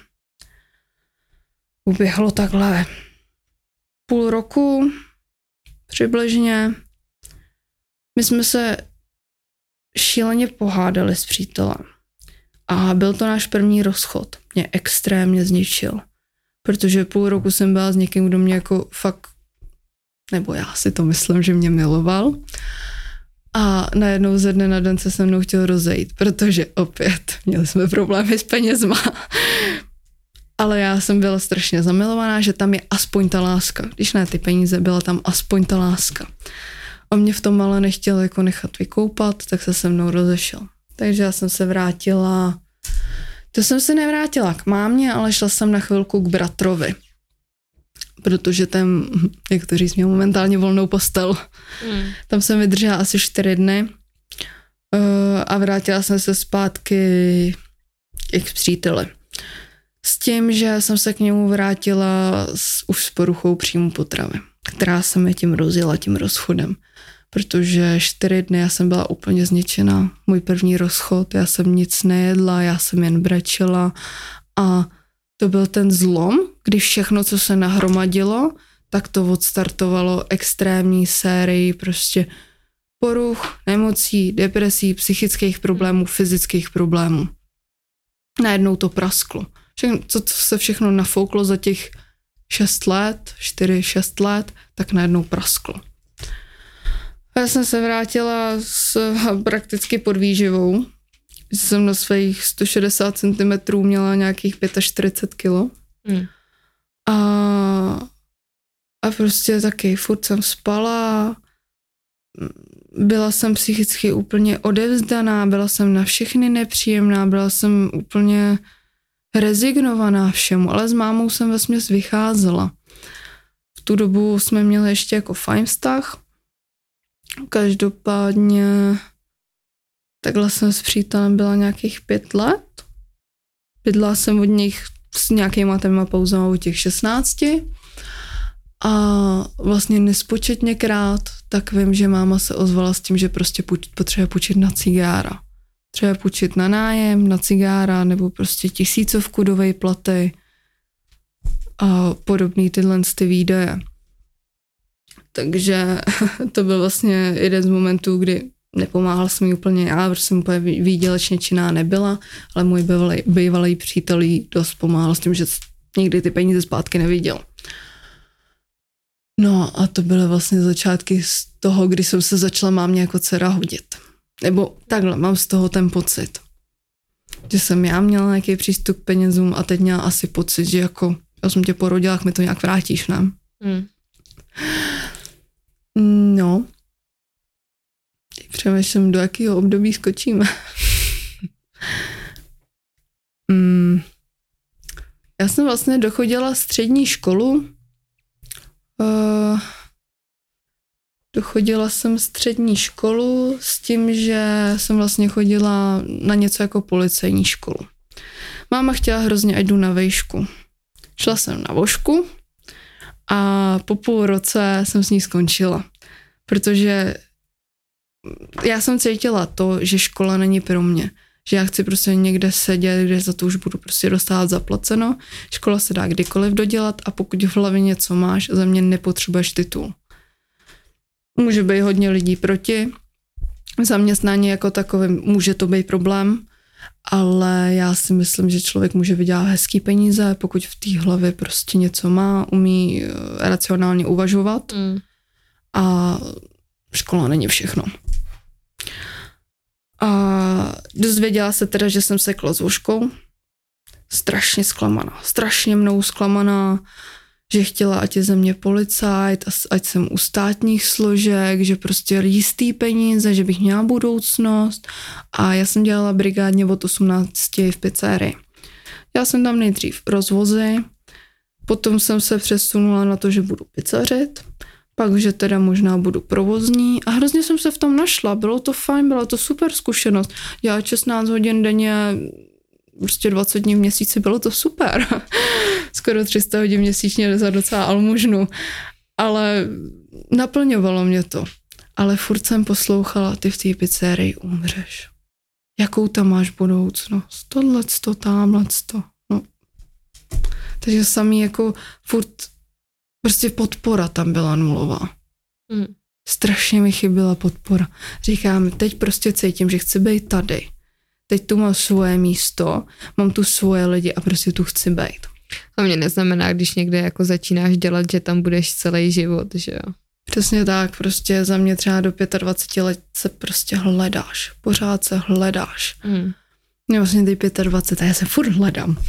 Uběhlo takhle půl roku přibližně. My jsme se šíleně pohádali s přítelem. A byl to náš první rozchod. Mě extrémně zničil. Protože půl roku jsem byla s někým, kdo mě jako fakt, nebo já si to myslím, že mě miloval. A najednou ze dne na den se se mnou chtěl rozejít, protože opět měli jsme problémy s penězma. Ale já jsem byla strašně zamilovaná, že tam je aspoň ta láska. Když ne ty peníze, byla tam aspoň ta láska. On mě v tom ale nechtěl jako nechat vykoupat, tak se se mnou rozešel. Takže já jsem se vrátila, to jsem se nevrátila k mámě, ale šla jsem na chvilku k bratrovi. Protože ten, jak to říct, měl momentálně volnou postel. Mm. Tam jsem vydržela asi čtyři dny a vrátila jsem se zpátky k příteli. S tím, že jsem se k němu vrátila s, už s poruchou příjmu potravy, která se mi tím rozjela, tím rozchodem. Protože čtyři dny já jsem byla úplně zničená. Můj první rozchod, já jsem nic nejedla, já jsem jen brečela a to byl ten zlom, kdy všechno, co se nahromadilo, tak to odstartovalo extrémní sérii prostě poruch, nemocí, depresí, psychických problémů, fyzických problémů. Najednou to prasklo. Všechno, co se všechno nafouklo za těch šest let, čtyři, šest let, tak najednou prasklo. Já jsem se vrátila s prakticky podvýživou. Jsem na svých sto šedesát centimetrů měla nějakých čtyřicet pět kilo. Mm. A, a prostě taky furt jsem spala. Byla jsem psychicky úplně odevzdaná, byla jsem na všechny nepříjemná, byla jsem úplně rezignovaná všemu, ale s mámou jsem vesměs vycházela. V tu dobu jsme měli ještě jako fajn vztah. Každopádně takhle jsem s přítelem byla nějakých pět let. Bydla jsem od nich s nějakýma téma pauzama od těch šestnácti a vlastně nespočetněkrát tak vím, že máma se ozvala s tím, že prostě potřebuje půjčit na cigára. Třeba půjčit na nájem, na cigára nebo prostě tisícovku do vejplaty a podobný tyhle ty výdaje. Takže to byl vlastně jeden z momentů, kdy nepomáhal jsem jí úplně já, protože jsem úplně výdělečně činná nebyla, ale můj bývalý, bývalý přítel jí dost pomáhal s tím, že nikdy ty peníze zpátky neviděl. No a to byly vlastně začátky z toho, kdy jsem se začala mámě jako dcera hodit. Nebo takhle, mám z toho ten pocit, že jsem já měla nějaký přístup k penězům a teď měla asi pocit, že jako já jsem tě porodila, jak mi to nějak vrátíš, ne? Mm. No. Přemýšlím, do jakého období skočíme. mm. Já jsem vlastně dochodila střední školu. Uh, dochodila jsem střední školu s tím, že jsem vlastně chodila na něco jako policejní školu. Máma chtěla hrozně, ať jdu na vejšku. Šla jsem na vošku a po půl roce jsem s ní skončila. Protože já jsem cítila to, že škola není pro mě. Že já chci prostě někde sedět, kde za to už budu prostě dostávat zaplaceno. Škola se dá kdykoliv dodělat a pokud v hlavě něco máš, za mě nepotřebuješ titul. Může být hodně lidí proti. Zaměstnání jako takové může to být problém, ale já si myslím, že člověk může vydělat hezký peníze, pokud v té hlavě prostě něco má, umí racionálně uvažovat mm. a škola není všechno. A dozvěděla se teda, že jsem sekla s voškou. Strašně zklamaná, strašně mnou zklamaná, že chtěla, ať je ze mě policajt, ať jsem u státních složek, že prostě jistý peníze, že bych měla budoucnost a já jsem dělala brigádně od osmnácti v pizzerii. Já jsem tam nejdřív rozvozy, potom jsem se přesunula na to, že budu pizzařit, pak, že teda možná budu provozní a hrozně jsem se v tom našla, bylo to fajn, byla to super zkušenost. Dělat šestnáct hodin denně, prostě dvacet dní v měsíci, bylo to super. Skoro tři sta hodin měsíčně za docela almužnu, ale naplňovalo mě to. Ale furt jsem poslouchala, ty v té pizzerii umřeš. Jakou tam máš budoucnost? Tohleto, támhleto. No. Takže samý jako furt prostě podpora tam byla nulová. Mm. Strašně mi chyběla podpora. Říkám, teď prostě cítím, že chci být tady. Teď tu mám svoje místo, mám tu svoje lidi a prostě tu chci být. A mě neznamená, když někde jako začínáš dělat, že tam budeš celý život, že jo? Přesně tak, prostě za mě třeba do dvacet pět let se prostě hledáš, pořád se hledáš. Mm. Mě vlastně teď dvacet pět a já se furt hledám.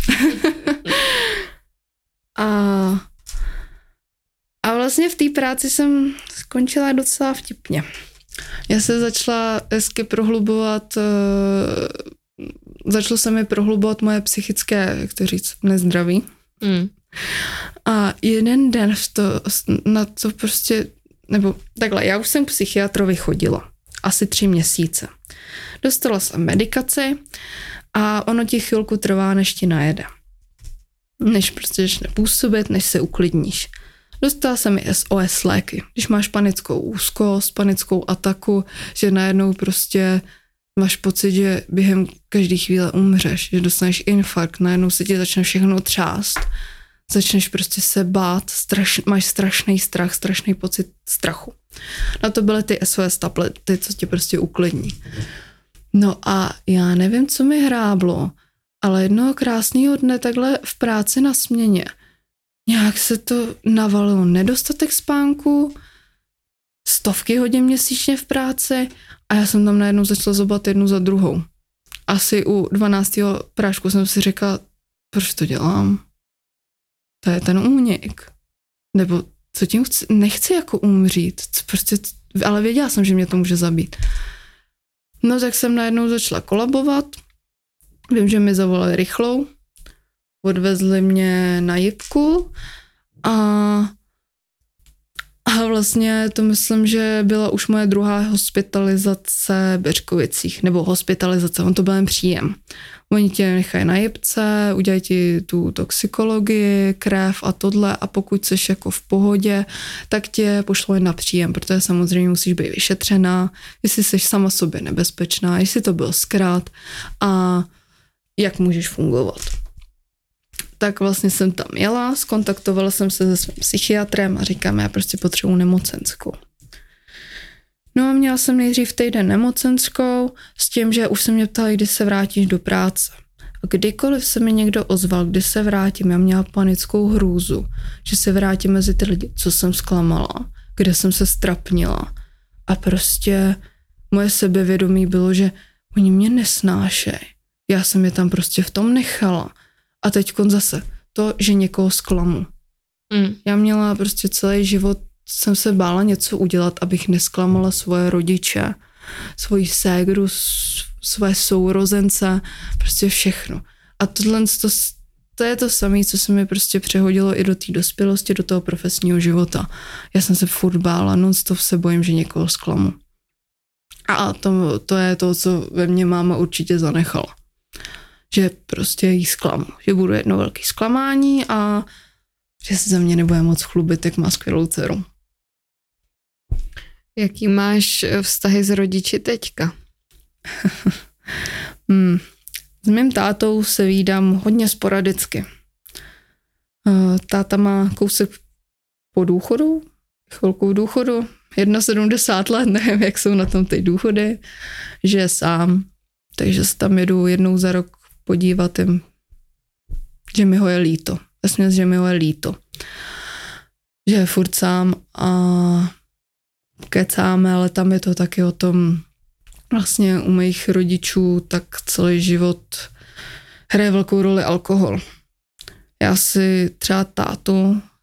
a, a vlastně v té práci jsem skončila docela vtipně. Já se začala hezky prohlubovat, uh, začalo se mi prohlubovat moje psychické, jak to říct, nezdraví. Mm. A jeden den v to, na to prostě, nebo takhle, já už jsem k psychiatrovi chodila, asi tři měsíce. Dostala jsem medikaci a ono ti chvilku trvá, než ti najede. Než prostě začne působit, než se uklidníš. Dostala jsem i S O S léky. Když máš panickou úzkost, panickou ataku, že najednou prostě máš pocit, že během každé chvíle umřeš, že dostaneš infarkt, najednou se ti začne všechno třást, začneš prostě se bát, straš, máš strašný strach, strašný pocit strachu. Na to byly ty S O S tablety, co tě prostě uklidní. No a já nevím, co mi hráblo, ale jednoho krásného dne takhle v práci na směně nějak se to navalilo, nedostatek spánku, stovky hodin měsíčně v práci a já jsem tam najednou začala zobat jednu za druhou. Asi u dvanáctého prášku jsem si řekla, proč to dělám? To je ten únik. Nebo co tím chci? Nechci jako umřít, co prostě, ale věděla jsem, že mě to může zabít. No tak jsem najednou začala kolabovat, vím, že mi zavolali rychlou, odvezli mě na jipku a, a vlastně to myslím, že byla už moje druhá hospitalizace v Bečkovicích, nebo hospitalizace, on to byl jen příjem. Oni tě nechají na jipce, udělají ti tu toxikologii, krev a tohle a pokud jsi jako v pohodě, tak tě pošlou jen na příjem, protože samozřejmě musíš být vyšetřená, jestli jsi sama sobě nebezpečná, jestli to byl zkrát a jak můžeš fungovat. Tak vlastně jsem tam jela, skontaktovala jsem se se svým psychiatrem a říkám, já prostě potřebuji nemocenskou. No a měla jsem nejdřív týden nemocenskou s tím, že už se mě ptali, kdy se vrátíš do práce. A kdykoliv se mi někdo ozval, kdy se vrátím, já měla panickou hrůzu, že se vrátím mezi ty lidi, co jsem zklamala, kde jsem se strapnila. A prostě moje sebevědomí bylo, že oni mě nesnášej. Já jsem je tam prostě v tom nechala. A teďkon zase to, že někoho zklamu. Mm. Já měla prostě celý život, jsem se bála něco udělat, abych nesklamala svoje rodiče, svoji ségru, své sourozence, prostě všechno. A tohle, to, to je to samé, co se mi prostě přehodilo i do té dospělosti, do toho profesního života. Já jsem se furt bála, non-stop se bojím, že někoho zklamu. A to, to je to, co ve mně máma určitě zanechala. Že prostě jí zklamu, že budu jedno velké zklamání a že se za mě nebude moc chlubit, jak má skvělou dceru. Jaký máš vztahy s rodiči teďka? hmm. S mým tátou se vídám hodně sporadicky. Táta má kousek po důchodu, chvilku v důchodu, sedmdesát jedna let, nevím, jak jsou na tom ty důchody, že je sám, takže se tam jedu jednou za rok podívat jim, že mi ho je líto. Vesměs, že mi ho je líto. Že je furt sám a kecáme, ale tam je to taky o tom, vlastně u mých rodičů tak celý život hraje velkou roli alkohol. Já si třeba tátu,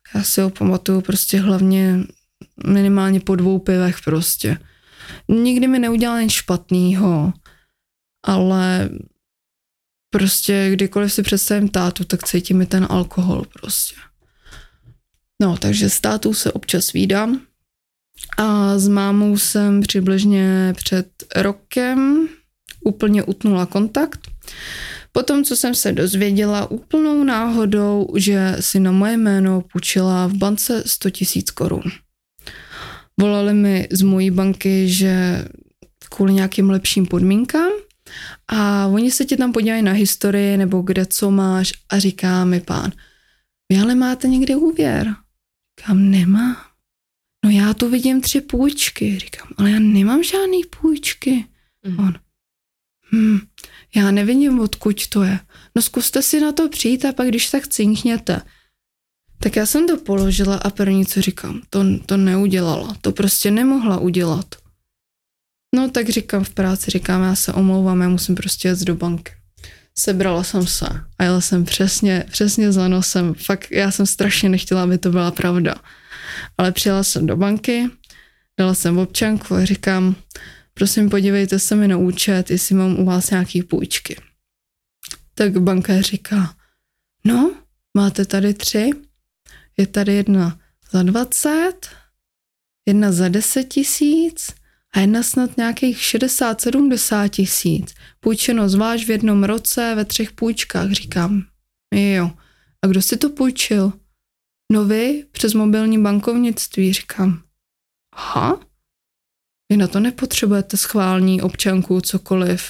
Já si ho pamatuju prostě hlavně minimálně po dvou pivech prostě. Nikdy mi neudělal nic špatnýho, ale prostě kdykoliv si představím tátu, tak cítím mi ten alkohol prostě. No, takže s tátou se občas vídám a s mámou jsem přibližně před rokem úplně utnula kontakt. Potom, co jsem se dozvěděla úplnou náhodou, že si na moje jméno půjčila v bance sto tisíc korun. Volali mi z mojí banky, že kvůli nějakým lepším podmínkám a oni se ti tam podívají na historii nebo kde co máš a říká mi pán, vy ale máte někde úvěr? Říkám, nemá. No já tu vidím tři půjčky. Říkám, ale já nemám žádný půjčky. Mm. On, hm, já nevidím, odkud to je. No zkuste si na to přijít a pak když tak cinkněte. Tak já jsem to položila a první, co říkám, to, to neudělala. To prostě nemohla udělat. No tak říkám v práci, říkám, já se omlouvám, já musím prostě jet do banky. Sebrala jsem se a jela jsem přesně, přesně za nosem. Fakt já jsem strašně nechtěla, aby to byla pravda. Ale přijela jsem do banky, dala jsem občanku a říkám, prosím podívejte se mi na účet, jestli mám u vás nějaký půjčky. Tak bankéř říká, no, máte tady tři, je tady jedna za dvacet, jedna za deset tisíc a jedna snad nějakých šedesát sedmdesát tisíc. Půjčeno zvlášť v jednom roce ve třech půjčkách, říkám. Jo. A kdo si to půjčil? No vy, přes mobilní bankovnictví, říkám. Aha, vy na to nepotřebujete schválení, občanku, cokoliv.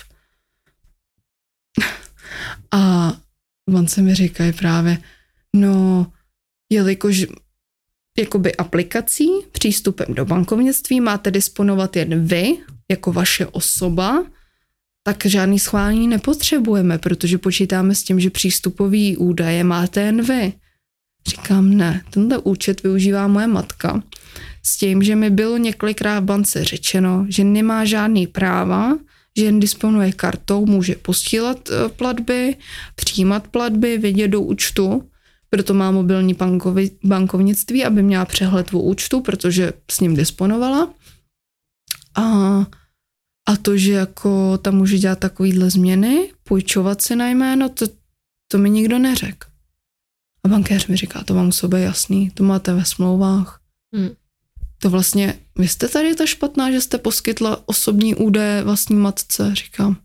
A bance mi říkají právě, no, jelikož jakoby aplikací, přístupem do bankovnictví máte disponovat jen vy, jako vaše osoba, tak žádný schválení nepotřebujeme, protože počítáme s tím, že přístupový údaje máte jen vy. Říkám, ne, tenhle účet využívá moje matka s tím, že mi bylo několikrát v bance řečeno, že nemá žádný práva, že jen disponuje kartou, může posílat platby, přijímat platby, vědět do účtu, proto má mobilní bankovi, bankovnictví, aby měla přehled o účtu, protože s ním disponovala. A, a to, že jako tam může dělat takovýhle změny, půjčovat si na jméno, to, to mi nikdo neřekl. A bankéř mi říká, to vám musí být jasný, to máte ve smlouvách. Hmm. To vlastně, vy jste tady ta špatná, že jste poskytla osobní údaje vlastní matce, říkám.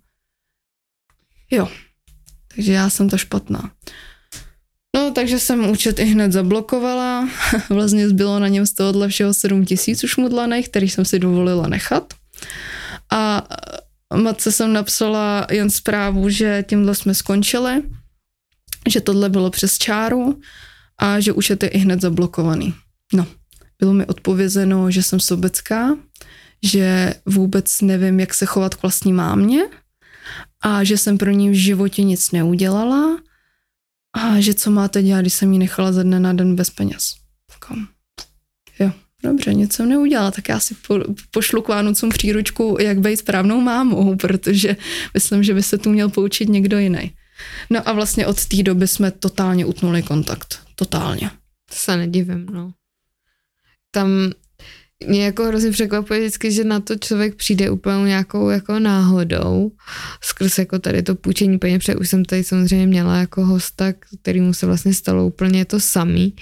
Jo, takže já jsem ta špatná. No, takže jsem účet i hned zablokovala. Vlastně zbylo na něm z tohohle všeho sedm tisíc už mudlaných, který jsem si dovolila nechat. A matce jsem napsala jen zprávu, že tímhle jsme skončili, že tohle bylo přes čáru a že účet je i hned zablokovaný. No, bylo mi odpovězeno, že jsem sobecká, že vůbec nevím, jak se chovat k vlastní mámě a že jsem pro ní v životě nic neudělala a že co máte dělat, když jsem jí nechala ze dne na den bez peněz. Kam? Jo, dobře, nic jsem neudělala, tak já si po, pošlu k Vánocům příručku, jak být správnou mámou, protože myslím, že by se tu měl poučit někdo jiný. No a vlastně od té doby jsme totálně utnuli kontakt. Totálně. To se nedivím, no. Tam mě jako hrozně překvapuje vždycky, že na to člověk přijde úplně nějakou jako náhodou, skrz jako tady to půjčení peněz, protože už jsem tady samozřejmě měla jako hosta, kterýmu se vlastně stalo úplně to samý,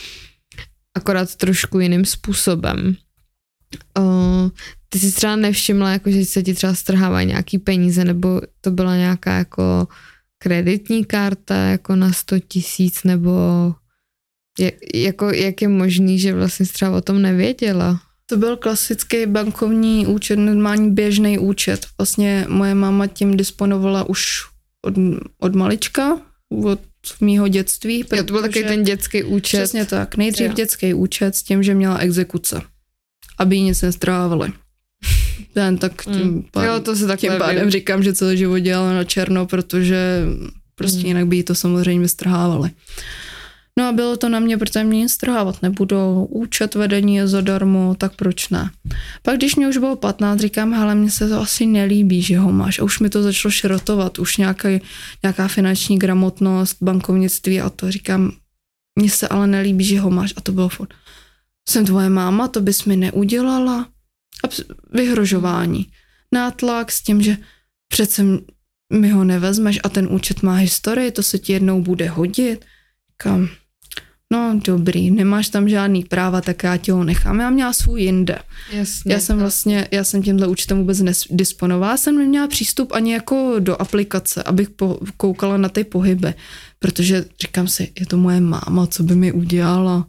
akorát trošku jiným způsobem. O, ty jsi třeba nevšimla, jako, že se ti třeba strhávají nějaký peníze, nebo to byla nějaká jako kreditní karta jako na sto tisíc, nebo je, jako, jak je možný, že vlastně třeba o tom nevěděla? To byl klasický bankovní účet, normální běžný účet. Vlastně moje máma tím disponovala už od, od malička, od mýho dětství. Jo, to byl takový ten dětský účet. Přesně tak. Nejdřív jo. Dětský účet s tím, že měla exekuce, aby jí nic nestrávali. Ten, tak tím, mm. pádem, jo, to se tím pádem vím. Říkám, že celý život dělala na černo, protože prostě mm. jinak by jí to samozřejmě strhávali. No a bylo to na mě, protože mě nic strhávat nebudou, účet vedení je zadarmo, tak proč ne. Pak když mě už bylo patnáct, říkám, hele, mně se to asi nelíbí, že ho máš a už mi to začalo šrotovat, už nějaký, nějaká finanční gramotnost, bankovnictví a to říkám, Mně se ale nelíbí, že ho máš. A to bylo furt. Jsem tvoje máma, to bys mi neudělala. A vyhrožování. Nátlak s tím, že přece mi ho nevezmeš a ten účet má historii, to se ti jednou bude hodit. Kam? No dobrý, nemáš tam žádný práva, tak já ti ho nechám. Já měla svůj jinde. Jasně, já jsem vlastně, já jsem tímhle účtem vůbec nedisponovala, jsem neměla přístup ani jako do aplikace, abych po, koukala na ty pohyby, protože říkám si, je to moje máma, co by mi udělala.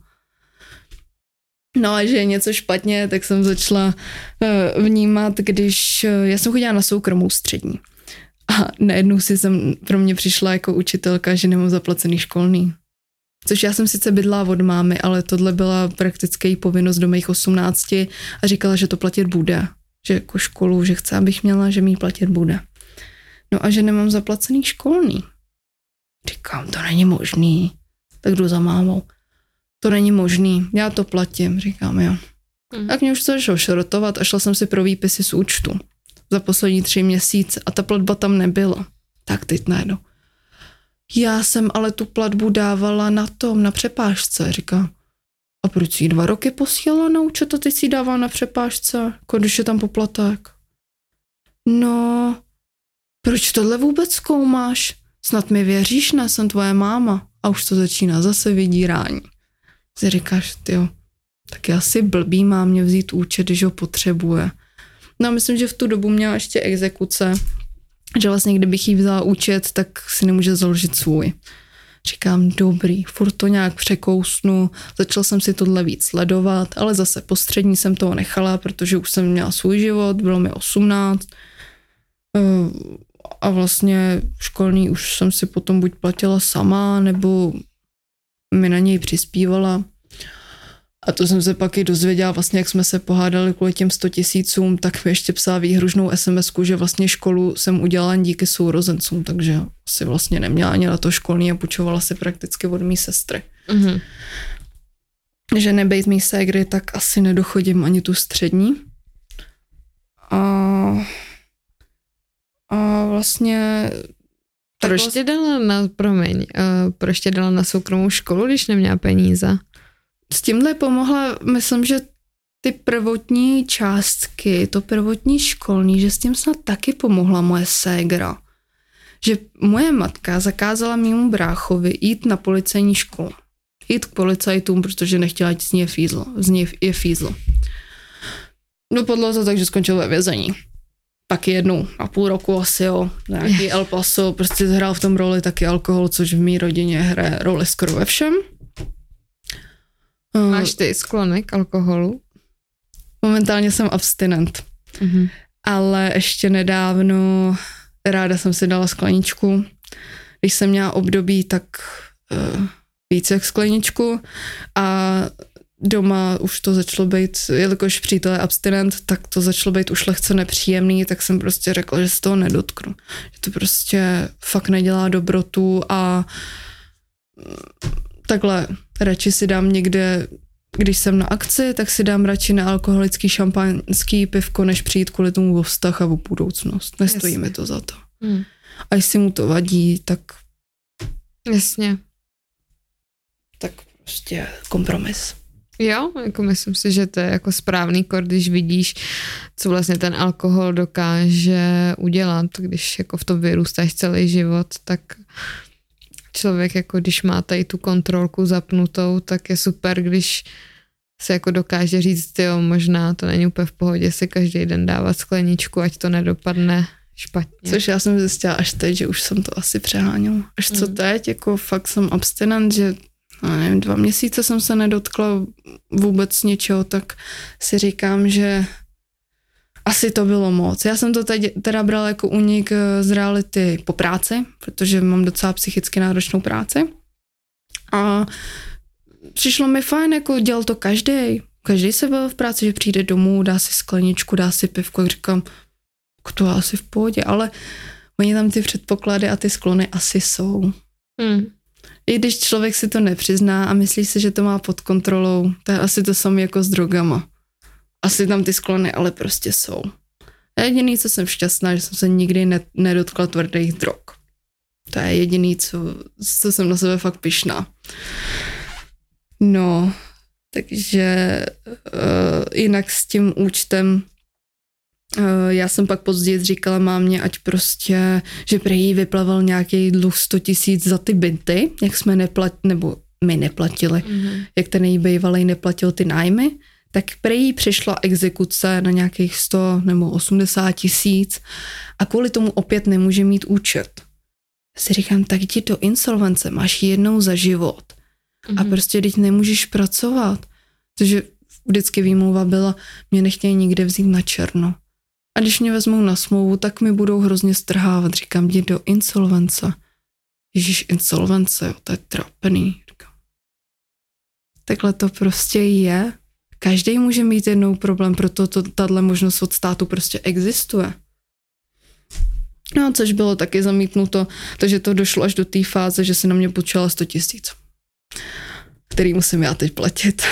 No a že je něco špatně, tak jsem začala uh, vnímat, když uh, já jsem chodila na soukromou střední. A najednou si jsem pro mě přišla jako učitelka, že nemám zaplacený školný. Což já jsem sice bydla od mámy, ale tohle byla prakticky její povinnost do mých osmnácti a říkala, že to platit bude. Že jako školu, že chce, abych měla, že mi platit bude. No a že nemám zaplacený školný. Říkám, to není možný. Tak jdu za mámou. To není možný, já to platím. Říkám, jo. Mm. Tak mě už to začalo šrotovat a šla jsem si pro výpisy z účtu za poslední tři měsíce a ta platba tam nebyla. Tak teď najednou. Já jsem ale tu platbu dávala na tom, na přepážce, říká. A proč si ji dva roky posílala na účet a teď si ji dává na přepážce, když je tam poplatek? No, proč tohle vůbec zkoumáš? Snad mi věříš, ne, jsem tvoje máma. A už to začíná zase vydírání. Si říkáš, tyjo, tak já si blbý, mám mě vzít účet, když ho potřebuje. No a myslím, že v tu dobu měla ještě exekuce, že vlastně kdybych jí vzala účet, tak si nemůže založit svůj. Říkám, dobrý, furt to nějak překousnu, začal jsem si tohle víc sledovat, ale zase postřední jsem toho nechala, protože už jsem měla svůj život, bylo mi osmnáct a vlastně školní už jsem si potom buď platila sama, nebo mi na něj přispívala. A to jsem se pak i dozvěděla, vlastně jak jsme se pohádali kvůli těm sto tisícům, tak mi ještě psala výhružnou SMSku, že vlastně školu jsem udělala díky sourozencům, takže si vlastně neměla ani na to školní a půjčovala si prakticky od mý sestry. Mm-hmm. Že nebejt mý ségry, tak asi nedochodím ani tu střední. A, a vlastně... Proč tě dala na, promiň, uh, proč tě dala na soukromou školu, když neměla peníze? S tímhle pomohla, myslím, že ty prvotní částky, to prvotní školní, že s tím snad taky pomohla moje ségra. Že moje matka zakázala mému bráchovi jít na policejní školu. Jít k policajtům, protože nechtěla, ať z ní je fízlo. Z ní je fízlo. No podle to tak, že skončil ve vězení. Taky jednou a půl roku asi, jo. Nějaký El Paso, prostě zhrál v tom roli taky alkohol, což v mý rodině hraje roli skoro ve všem. Máš ty sklony k alkoholu? Momentálně jsem abstinent. Mm-hmm. Ale ještě nedávno ráda jsem si dala skleničku. Když jsem měla období, tak uh, více jak skleničku a doma už to začalo být, jelikož přítel je abstinent, tak to začalo být už lehce nepříjemný, tak jsem prostě řekla, že se toho nedotknu. Že to prostě fakt nedělá dobrotu a takhle radši si dám někde, když jsem na akci, tak si dám radši na alkoholický šampaňský pivko, než přijít kvůli tomu o vztah a o budoucnost. Nestojí mi to za to. Hmm. A jestli mu to vadí, tak... Jasně. Tak prostě kompromis. Jo, jako myslím si, že to je jako správný kor, když vidíš, co vlastně ten alkohol dokáže udělat, když jako v tom vyrůstáš celý život, tak člověk jako když má tady tu kontrolku zapnutou, tak je super, když se jako dokáže říct, jo, možná to není úplně v pohodě si každý den dávat skleničku, ať to nedopadne špatně. Což já jsem zjistila až teď, že už jsem to asi přeháněla. Až co mm. teď, jako fakt jsem abstinent, že nevím, dva měsíce jsem se nedotkla vůbec ničeho, tak si říkám, že asi to bylo moc. Já jsem to teď teda brala jako únik z reality po práci, protože mám docela psychicky náročnou práci. A přišlo mi fajn, jako dělal to každý. Každý se byl v práci, že přijde domů, dá si skleničku, dá si pivko, říkám, to je asi v pohodě, ale oni tam ty předpoklady a ty sklony asi jsou. Hmm. I když člověk si to nepřizná a myslí si, že to má pod kontrolou, to je asi to samé jako s drogama. Asi tam ty sklony, ale prostě jsou. A jediný, co jsem šťastná, že jsem se nikdy ne- nedotkla tvrdých drog. To je jediný, co, co jsem na sebe fakt pyšná. No, takže uh, jinak s tím účtem uh, já jsem pak později říkala mámě, ať prostě, že prý jí vyplaval nějaký dluh sto tisíc za ty byty, jak jsme neplatili, nebo my neplatili, mm-hmm. jak ten její bývalej neplatil ty nájmy, tak prý přišla exekuce na nějakých sto nebo osmdesát tisíc a kvůli tomu opět nemůže mít účet. Já si říkám, tak jdi do insolvence, máš jednou za život mm-hmm. a prostě teď nemůžeš pracovat. Takže vždycky výmluva byla, mě nechtějí nikde vzít na černo. A když mě vezmou na smlouvu, tak mi budou hrozně strhávat. Říkám, jdi do insolvence. Ježíš, insolvence, jo, to je trápený. Říkám. Takhle to prostě je. Každý může mít jednou problém, proto to, tato možnost od státu prostě existuje. No, což bylo taky zamítnuto, takže to došlo až do té fáze, že se na mě počala sto tisíc, který musím já teď platit.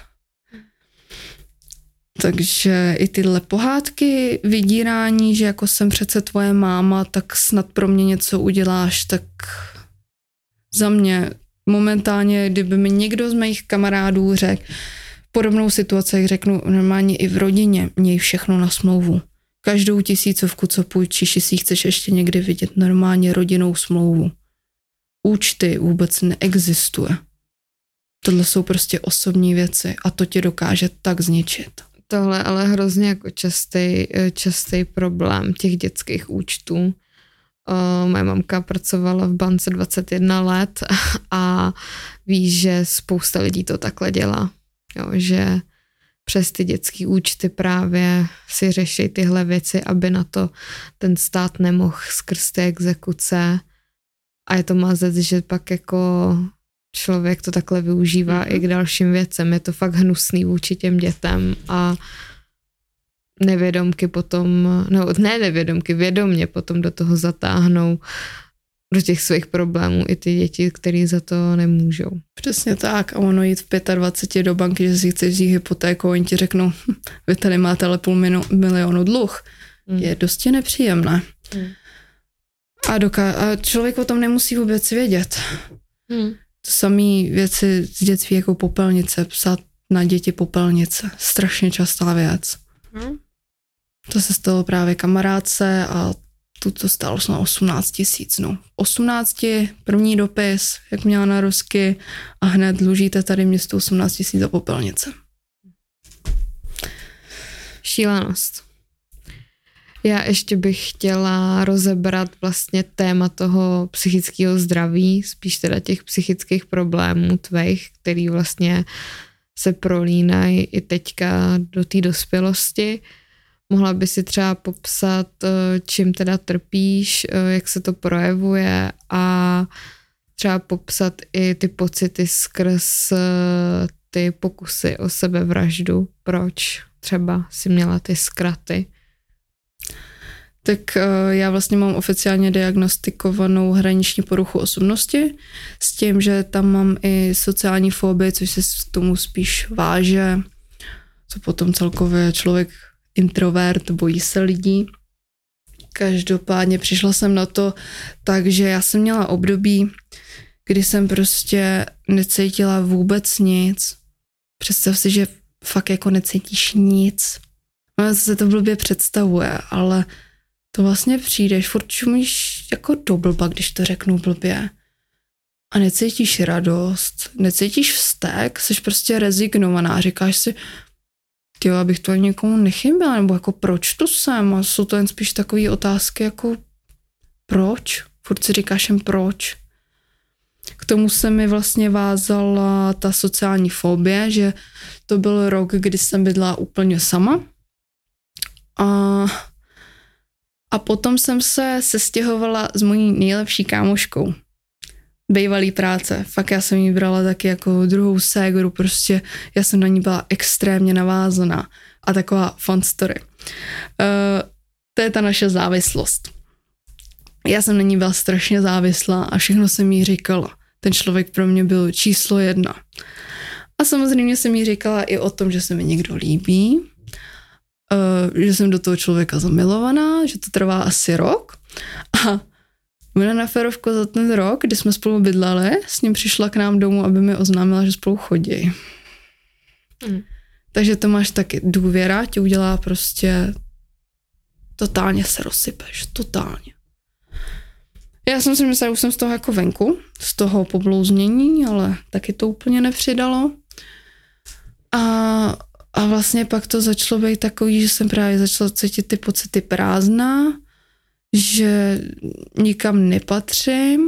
Takže i tyhle pohádky, vydírání, že jako jsem přece tvoje máma, tak snad pro mě něco uděláš, tak za mě momentálně, kdyby mi někdo z mých kamarádů řekl podobnou situaci, jak řeknu normálně i v rodině, měj všechno na smlouvu. Každou tisícovku, co půjčíš, jestli chceš ještě někdy vidět normálně rodinnou smlouvu. Účty vůbec neexistuje. Tohle jsou prostě osobní věci a to tě dokáže tak zničit. Tohle ale hrozně jako častý, častý problém těch dětských účtů. Uh, moje mamka pracovala v bance dvacet jedna let a ví, že spousta lidí to takhle dělá. Jo, že přes ty dětský účty právě si řeší tyhle věci, aby na to ten stát nemohl skrz ty exekuce. A je to mazec, že pak jako člověk to takhle využívá mm-hmm. i k dalším věcem. Je to fakt hnusný vůči těm dětem a nevědomky potom, no ne nevědomky, vědomně potom do toho zatáhnou do těch svých problémů i ty děti, který za to nemůžou. Přesně tak a ono jít v dvacet pět do banky, že si chceš vzít hypotéku, oni ti řeknou, vy tady máte ale půl milionu dluh. Mm. Je dosti nepříjemné. Mm. A, doká- a člověk o tom nemusí vůbec vědět. Mm. To samé věci z dětství jako popelnice, psát na děti popelnice. Strašně častá věc. Mm. To se stalo právě kamarádce a tu to stalo na osmnáct tisíc. No. osmnácti, první dopis, jak měla na rusky a hned dlužíte tady město osmnáct tisíc za popelnice. Šílenost. Já ještě bych chtěla rozebrat vlastně téma toho psychického zdraví, spíš teda těch psychických problémů tvých, který vlastně se prolínají i teďka do té dospělosti. Mohla by si třeba popsat, čím teda trpíš, jak se to projevuje a třeba popsat i ty pocity skrz ty pokusy o sebevraždu. Proč třeba si měla ty zkraty? Tak já vlastně mám oficiálně diagnostikovanou hraniční poruchu osobnosti s tím, že tam mám i sociální fobii, což se k tomu spíš váže, co potom celkově člověk introvert, bojí se lidí. Každopádně přišla jsem na to, takže já jsem měla období, kdy jsem prostě necítila vůbec nic. Představ si, že fakt jako necítíš nic. No, se to blbě představuje, ale to vlastně přijdeš, furt čumíš jako do blba, když to řeknu blbě. A necítíš radost, necítíš vztek, jsi prostě rezignovaná, říkáš si, tyjo, abych to někomu nechyběla, nebo jako proč to jsem? A jsou to jen spíš takové otázky jako proč? Furt si říkáš jen proč? K tomu se mi vlastně vázala ta sociální fobie, že to byl rok, kdy jsem bydlela úplně sama. A, a potom jsem se sestěhovala s mojí nejlepší kámoškou. Bývalý práce. Fakt já jsem jí brala taky jako druhou ségru, prostě já jsem na ní byla extrémně navázaná. A taková fun story. Uh, to je ta naše závislost. Já jsem na ní byla strašně závislá a všechno jsem jí říkala. Ten člověk pro mě byl číslo jedna. A samozřejmě jsem jí říkala i o tom, že se mi někdo líbí, uh, že jsem do toho člověka zamilovaná, že to trvá asi rok. A Ona na férovku za ten rok, kdy jsme spolu bydleli, s ním přišla k nám domů, aby mi oznámila, že spolu chodí. Hmm. Takže to máš taky důvěra, ti udělá prostě totálně se rozsypeš, totálně. Já jsem si myslela, že už jsem z toho jako venku, z toho poblouznění, ale taky to úplně nepřidalo. A, a vlastně pak to začalo být takový, že jsem právě začala cítit ty pocity prázdná, že nikam nepatřím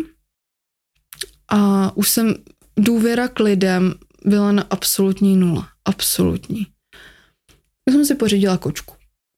a už jsem důvěra k lidem byla na absolutní nula. Absolutní. Tak jsem si pořídila kočku.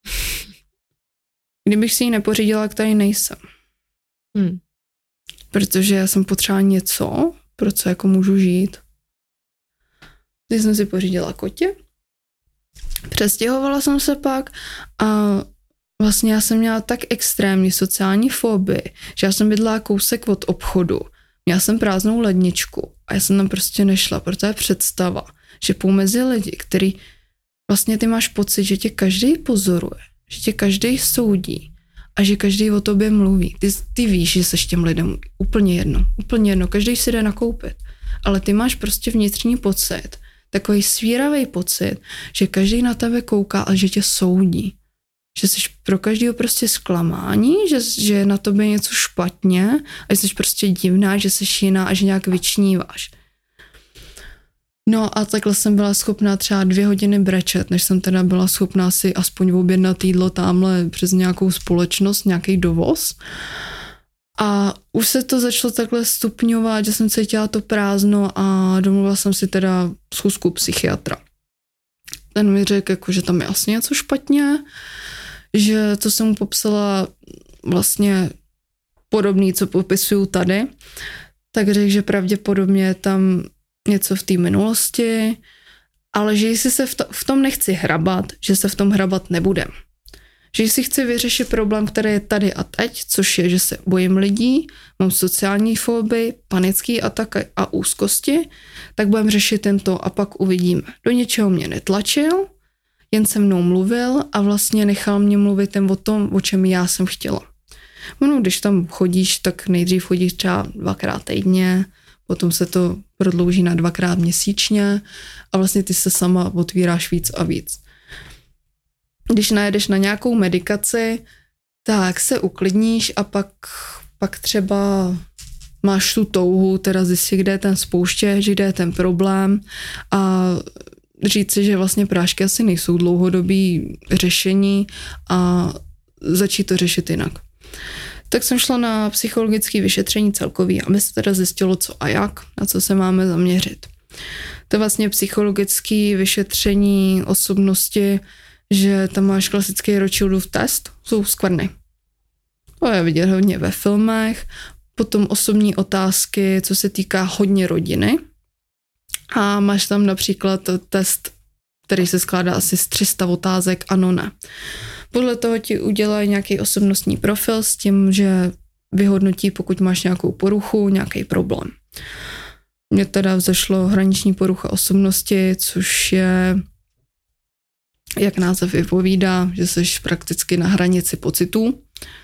Kdybych si ji nepořídila, tak tady nejsem. Hmm. Protože já jsem potřebovala něco, pro co jako můžu žít. Když jsem si pořídila kotě, přestěhovala jsem se pak a vlastně já jsem měla tak extrémní sociální fobii, že já jsem bydlela kousek od obchodu. Měla jsem prázdnou ledničku a já jsem tam prostě nešla, protože představa, že půjdu mezi lidi, který vlastně ty máš pocit, že tě každý pozoruje, že tě každý soudí a že každý o tobě mluví. Ty, ty víš, že seš těm lidem úplně jedno, úplně jedno, každý si jde nakoupit, ale ty máš prostě vnitřní pocit, takový svíravý pocit, že každý na tebe kouká a že tě soudí. Že jsi pro každého prostě zklamání, že, že je na tobě něco špatně a že jsi prostě divná, že jsi jiná a že nějak vyčníváš. No a takhle jsem byla schopná třeba dvě hodiny brečet, než jsem teda byla schopná si aspoň objednat jídlo tamhle přes nějakou společnost, nějaký dovoz. A už se to začalo takhle stupňovat, že jsem cítila to prázdno a domluvila jsem si teda schůzku psychiatra. Ten mi řekl, jako, že tam je asi něco špatně, že to jsem mu popsala vlastně podobný, co popisuju tady, tak řekl, že pravděpodobně je tam něco v té minulosti, ale že jestli se v, to, v tom nechci hrabat, že se v tom hrabat nebudem. Že si chci vyřešit problém, který je tady a teď, což je, že se bojím lidí, mám sociální fobii, panický ataky a úzkosti, tak budeme řešit tento a pak uvidíme. Do něčeho mě netlačil, jen se mnou mluvil a vlastně nechal mě mluvit jen o tom, o čem já jsem chtěla. No, když tam chodíš, tak nejdřív chodíš třeba dvakrát týdně, potom se to prodlouží na dvakrát měsíčně a vlastně ty se sama otvíráš víc a víc. Když najedeš na nějakou medikaci, tak se uklidníš a pak, pak třeba máš tu touhu, teda zjistit, kde je ten spouštěč, kde je ten problém a říct si, že vlastně prášky asi nejsou dlouhodobý řešení a začít to řešit jinak. Tak jsem šla na psychologické vyšetření celkový, aby se teda zjistilo, co a jak, na co se máme zaměřit. To je vlastně psychologické vyšetření osobnosti, že tam máš klasický Rothschildův test, jsou skvrny. To je vidět hodně ve filmech, potom osobní otázky, co se týká hodně rodiny. A máš tam například test, který se skládá asi z tři sta otázek, ano, ne. Podle toho ti udělají nějaký osobnostní profil s tím, že vyhodnotí, pokud máš nějakou poruchu, nějaký problém. Mně teda vzešlo hraniční porucha osobnosti, což je, jak název vypovídá, že jsi prakticky na hranici pocitů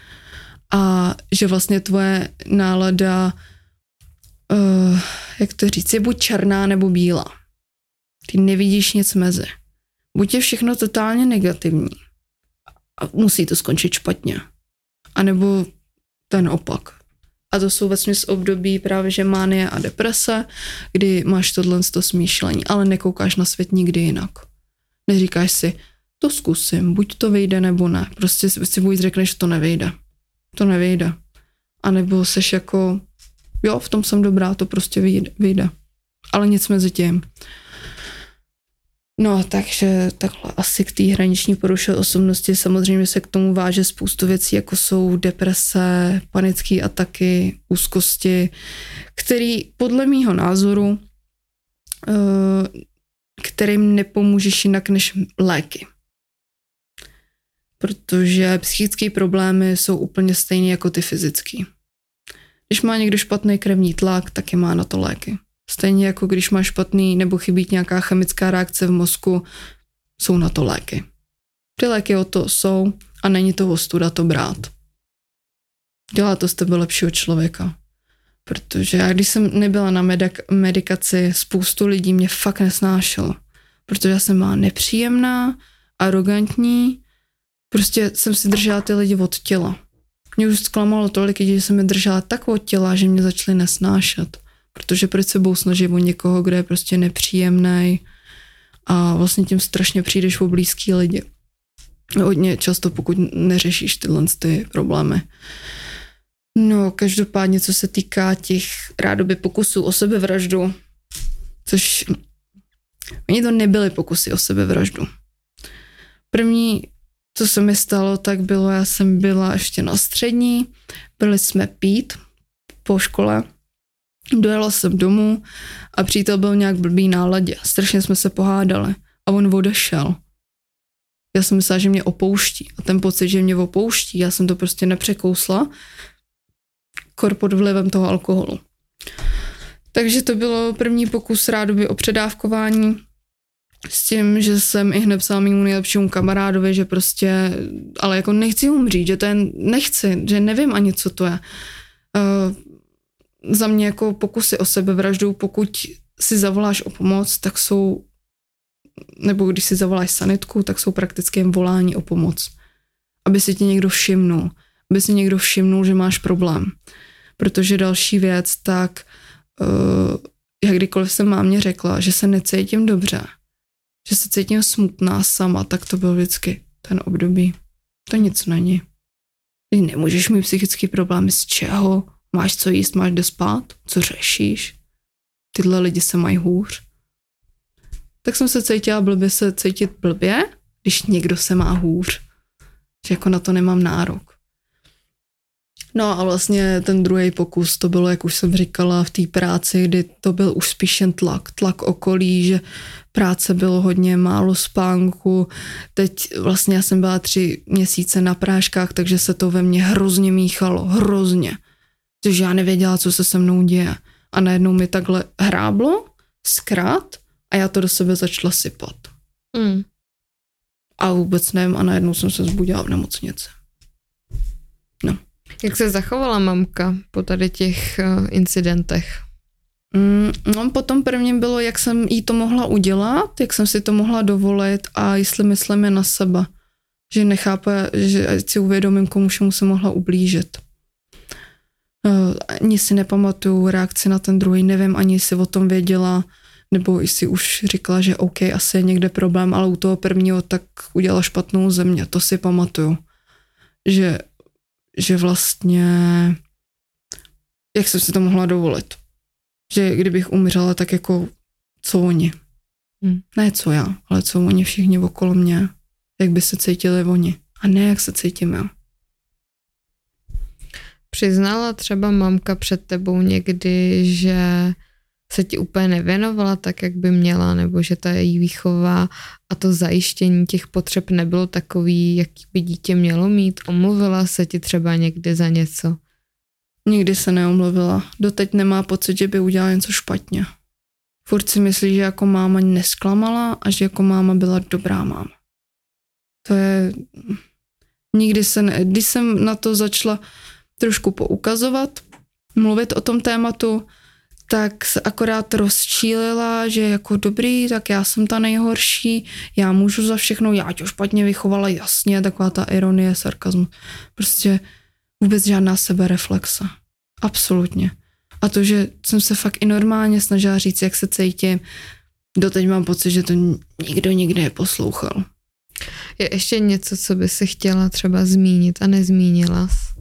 a že vlastně tvoje nálada, uh, jak to říct, je buď černá nebo bílá. Ty nevidíš nic mezi. Buď je všechno totálně negativní a musí to skončit špatně. A nebo ten opak. A to jsou vesměs období právě, že mánie a deprese, kdy máš tohle to smýšlení, ale nekoukáš na svět nikdy jinak. Neříkáš si, to zkusím, buď to vyjde nebo ne. Prostě si buď řekneš, že to nevyjde. To nevyjde. A nebo seš jako, jo, v tom jsem dobrá, to prostě vyjde. vyjde. Ale nic mezi tím. No, takže takhle asi k té hraniční poruše osobnosti samozřejmě se k tomu váže spoustu věcí, jako jsou deprese, panické ataky, úzkosti, který podle mýho názoru, kterým nepomůžeš jinak než léky. Protože psychické problémy jsou úplně stejné jako ty fyzické. Když má někdo špatný krevní tlak, taky má na to léky. Stejně jako když má špatný nebo chybí nějaká chemická reakce v mozku, jsou na to léky. Ty léky o to jsou a není to ostuda to brát. Dělá to z tebe lepšího člověka. Protože já, když jsem nebyla na medik- medikaci, spoustu lidí mě fakt nesnášelo. Protože já jsem byla nepříjemná, arrogantní, prostě jsem si držela ty lidi od těla. Mě už zklamalo tolik lidí, že jsem je držela tak od těla, že mě začaly nesnášet. Protože před sebou snaží o někoho, kdo je prostě nepříjemný a vlastně tím strašně přijdeš o blízký lidi. Hodně často, pokud neřešíš tyhle ty problémy. No, každopádně, co se týká těch rádoby pokusů o sebevraždu, což oni to nebyly pokusy o sebevraždu. První, co se mi stalo, tak bylo, já jsem byla ještě na střední, byli jsme pít po škole, dojela jsem domů a přítel byl nějak blbý náladě. Strašně jsme se pohádali a on odešel. Já jsem myslela, že mě opouští a ten pocit, že mě opouští, já jsem to prostě nepřekousla, kor pod vlivem toho alkoholu. Takže to bylo první pokus rádoby o předávkování s tím, že jsem i hned psala mému nejlepšímu kamarádovi, že prostě, ale jako nechci umřít, že to je, nechci, že nevím ani, co to je. Uh, za mě jako pokusy o sebevraždu, pokud si zavoláš o pomoc, tak jsou, nebo když si zavoláš sanitku, tak jsou prakticky jen volání o pomoc. Aby si ti někdo všimnul. Aby si někdo všimnul, že máš problém. Protože další věc, tak uh, jak kdykoliv jsem mámě řekla, že se necítím dobře, že se cítím smutná sama, tak to byl vždycky ten období. To nic není. Ty nemůžeš mít psychický problémy z čeho? Máš co jíst, máš kde spát? Co řešíš? Tyhle lidi se mají hůř. Tak jsem se cítila blbě se cítit blbě, když někdo se má hůř. Že jako na to nemám nárok. No a vlastně ten druhý pokus, to bylo, jak už jsem říkala, v té práci, kdy to byl už spíš jen tlak. Tlak okolí, že práce bylo hodně málo spánku. Teď vlastně já jsem byla tři měsíce na práškách, takže se to ve mně hrozně míchalo. Hrozně. Takže já nevěděla, co se se mnou děje. A najednou mi takhle hráblo, zkrát, a já to do sebe začala sypat. Mm. A vůbec nevím, a najednou jsem se zbudila v nemocnici. No. Jak se zachovala mamka po tady těch uh, incidentech? Mm, no, potom prvním bylo, jak jsem jí to mohla udělat, jak jsem si to mohla dovolit a jestli myslím je na sebe. Že nechápe, že si uvědomím, komu všemu se mohla ublížit. Uh, ani si nepamatuju reakci na ten druhý, nevím ani, jestli o tom věděla, nebo jestli už říkala, že OK, asi je někde problém, ale u toho prvního tak udělala špatnou země, to si pamatuju. Že, že vlastně, jak jsem si to mohla dovolit. Že kdybych umřela, tak jako co oni. Hmm. Ne co já, ale co oni všichni okolo mě. Jak by se cítili oni. A ne jak se cítím já. Přiznala třeba mamka před tebou někdy, že se ti úplně nevěnovala tak, jak by měla, nebo že ta její výchova a to zajištění těch potřeb nebylo takový, jaký by dítě mělo mít? Omluvila se ti třeba někdy za něco? Nikdy se neomluvila. Doteď nemá pocit, že by udělala něco špatně. Furt si myslí, že jako máma nesklamala a že jako máma byla dobrá máma. To je... Nikdy se ne... Když jsem na to začala trošku poukazovat, mluvit o tom tématu, tak se akorát rozčílila, že jako dobrý, tak já jsem ta nejhorší, já můžu za všechno, já tě špatně vychovala, jasně, taková ta ironie, sarkazmus. Prostě vůbec žádná sebereflexe. Absolutně. A to, že jsem se fakt i normálně snažila říct, jak se cítím, doteď mám pocit, že to nikdo nikdy neposlouchal. Je ještě něco, co by si chtěla třeba zmínit a nezmínila jsi?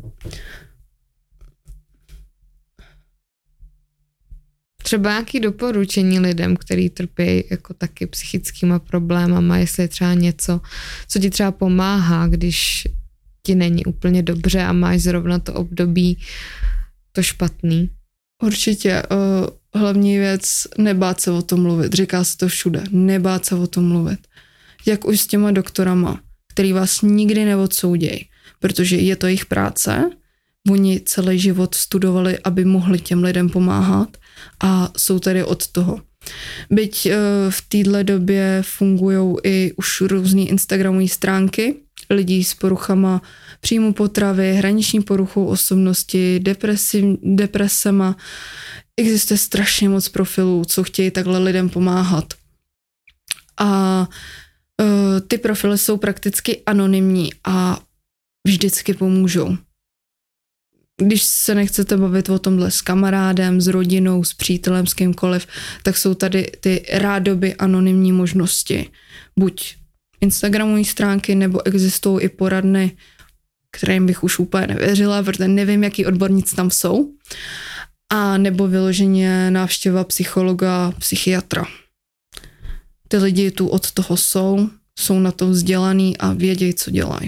Třeba nějaké doporučení lidem, kteří trpí jako taky psychickýma problémama, jestli je třeba něco, co ti třeba pomáhá, když ti není úplně dobře a máš zrovna to období to špatný. Určitě. Uh, hlavní věc, nebát se o tom mluvit. Říká se to všude. Nebát se o tom mluvit. Jak už s těma doktorama, který vás nikdy neodsoudějí, protože je to jejich práce. Oni celý život studovali, aby mohli těm lidem pomáhat a jsou tady od toho. Byť uh, v téhle době fungují i už různý instagramové stránky lidí s poruchama příjmu potravy, hraniční poruchou osobnosti, depresi, depresema. Existuje strašně moc profilů, co chtějí takhle lidem pomáhat. A uh, ty profily jsou prakticky anonymní a vždycky pomůžou. Když se nechcete bavit o tomhle s kamarádem, s rodinou, s přítelem, s kýmkoliv, tak jsou tady ty rádoby anonymní možnosti. Buď instagramové stránky, nebo existují i poradny, kterým bych už úplně nevěřila, protože nevím, jaký odborníci tam jsou. A nebo vyloženě návštěva psychologa, psychiatra. Ty lidi tu od toho jsou, jsou na to vzdělaný a vědějí, co dělají.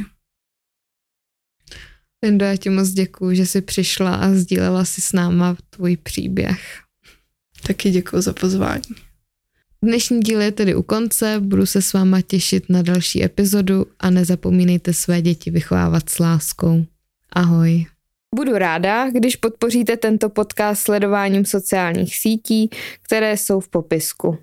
Lendo, já ti moc děkuju, že jsi přišla a sdílela si s náma tvůj příběh. Taky děkuju za pozvání. Dnešní díl je tedy u konce, budu se s váma těšit na další epizodu a nezapomínejte své děti vychovávat s láskou. Ahoj. Budu ráda, když podpoříte tento podcast sledováním sociálních sítí, které jsou v popisku.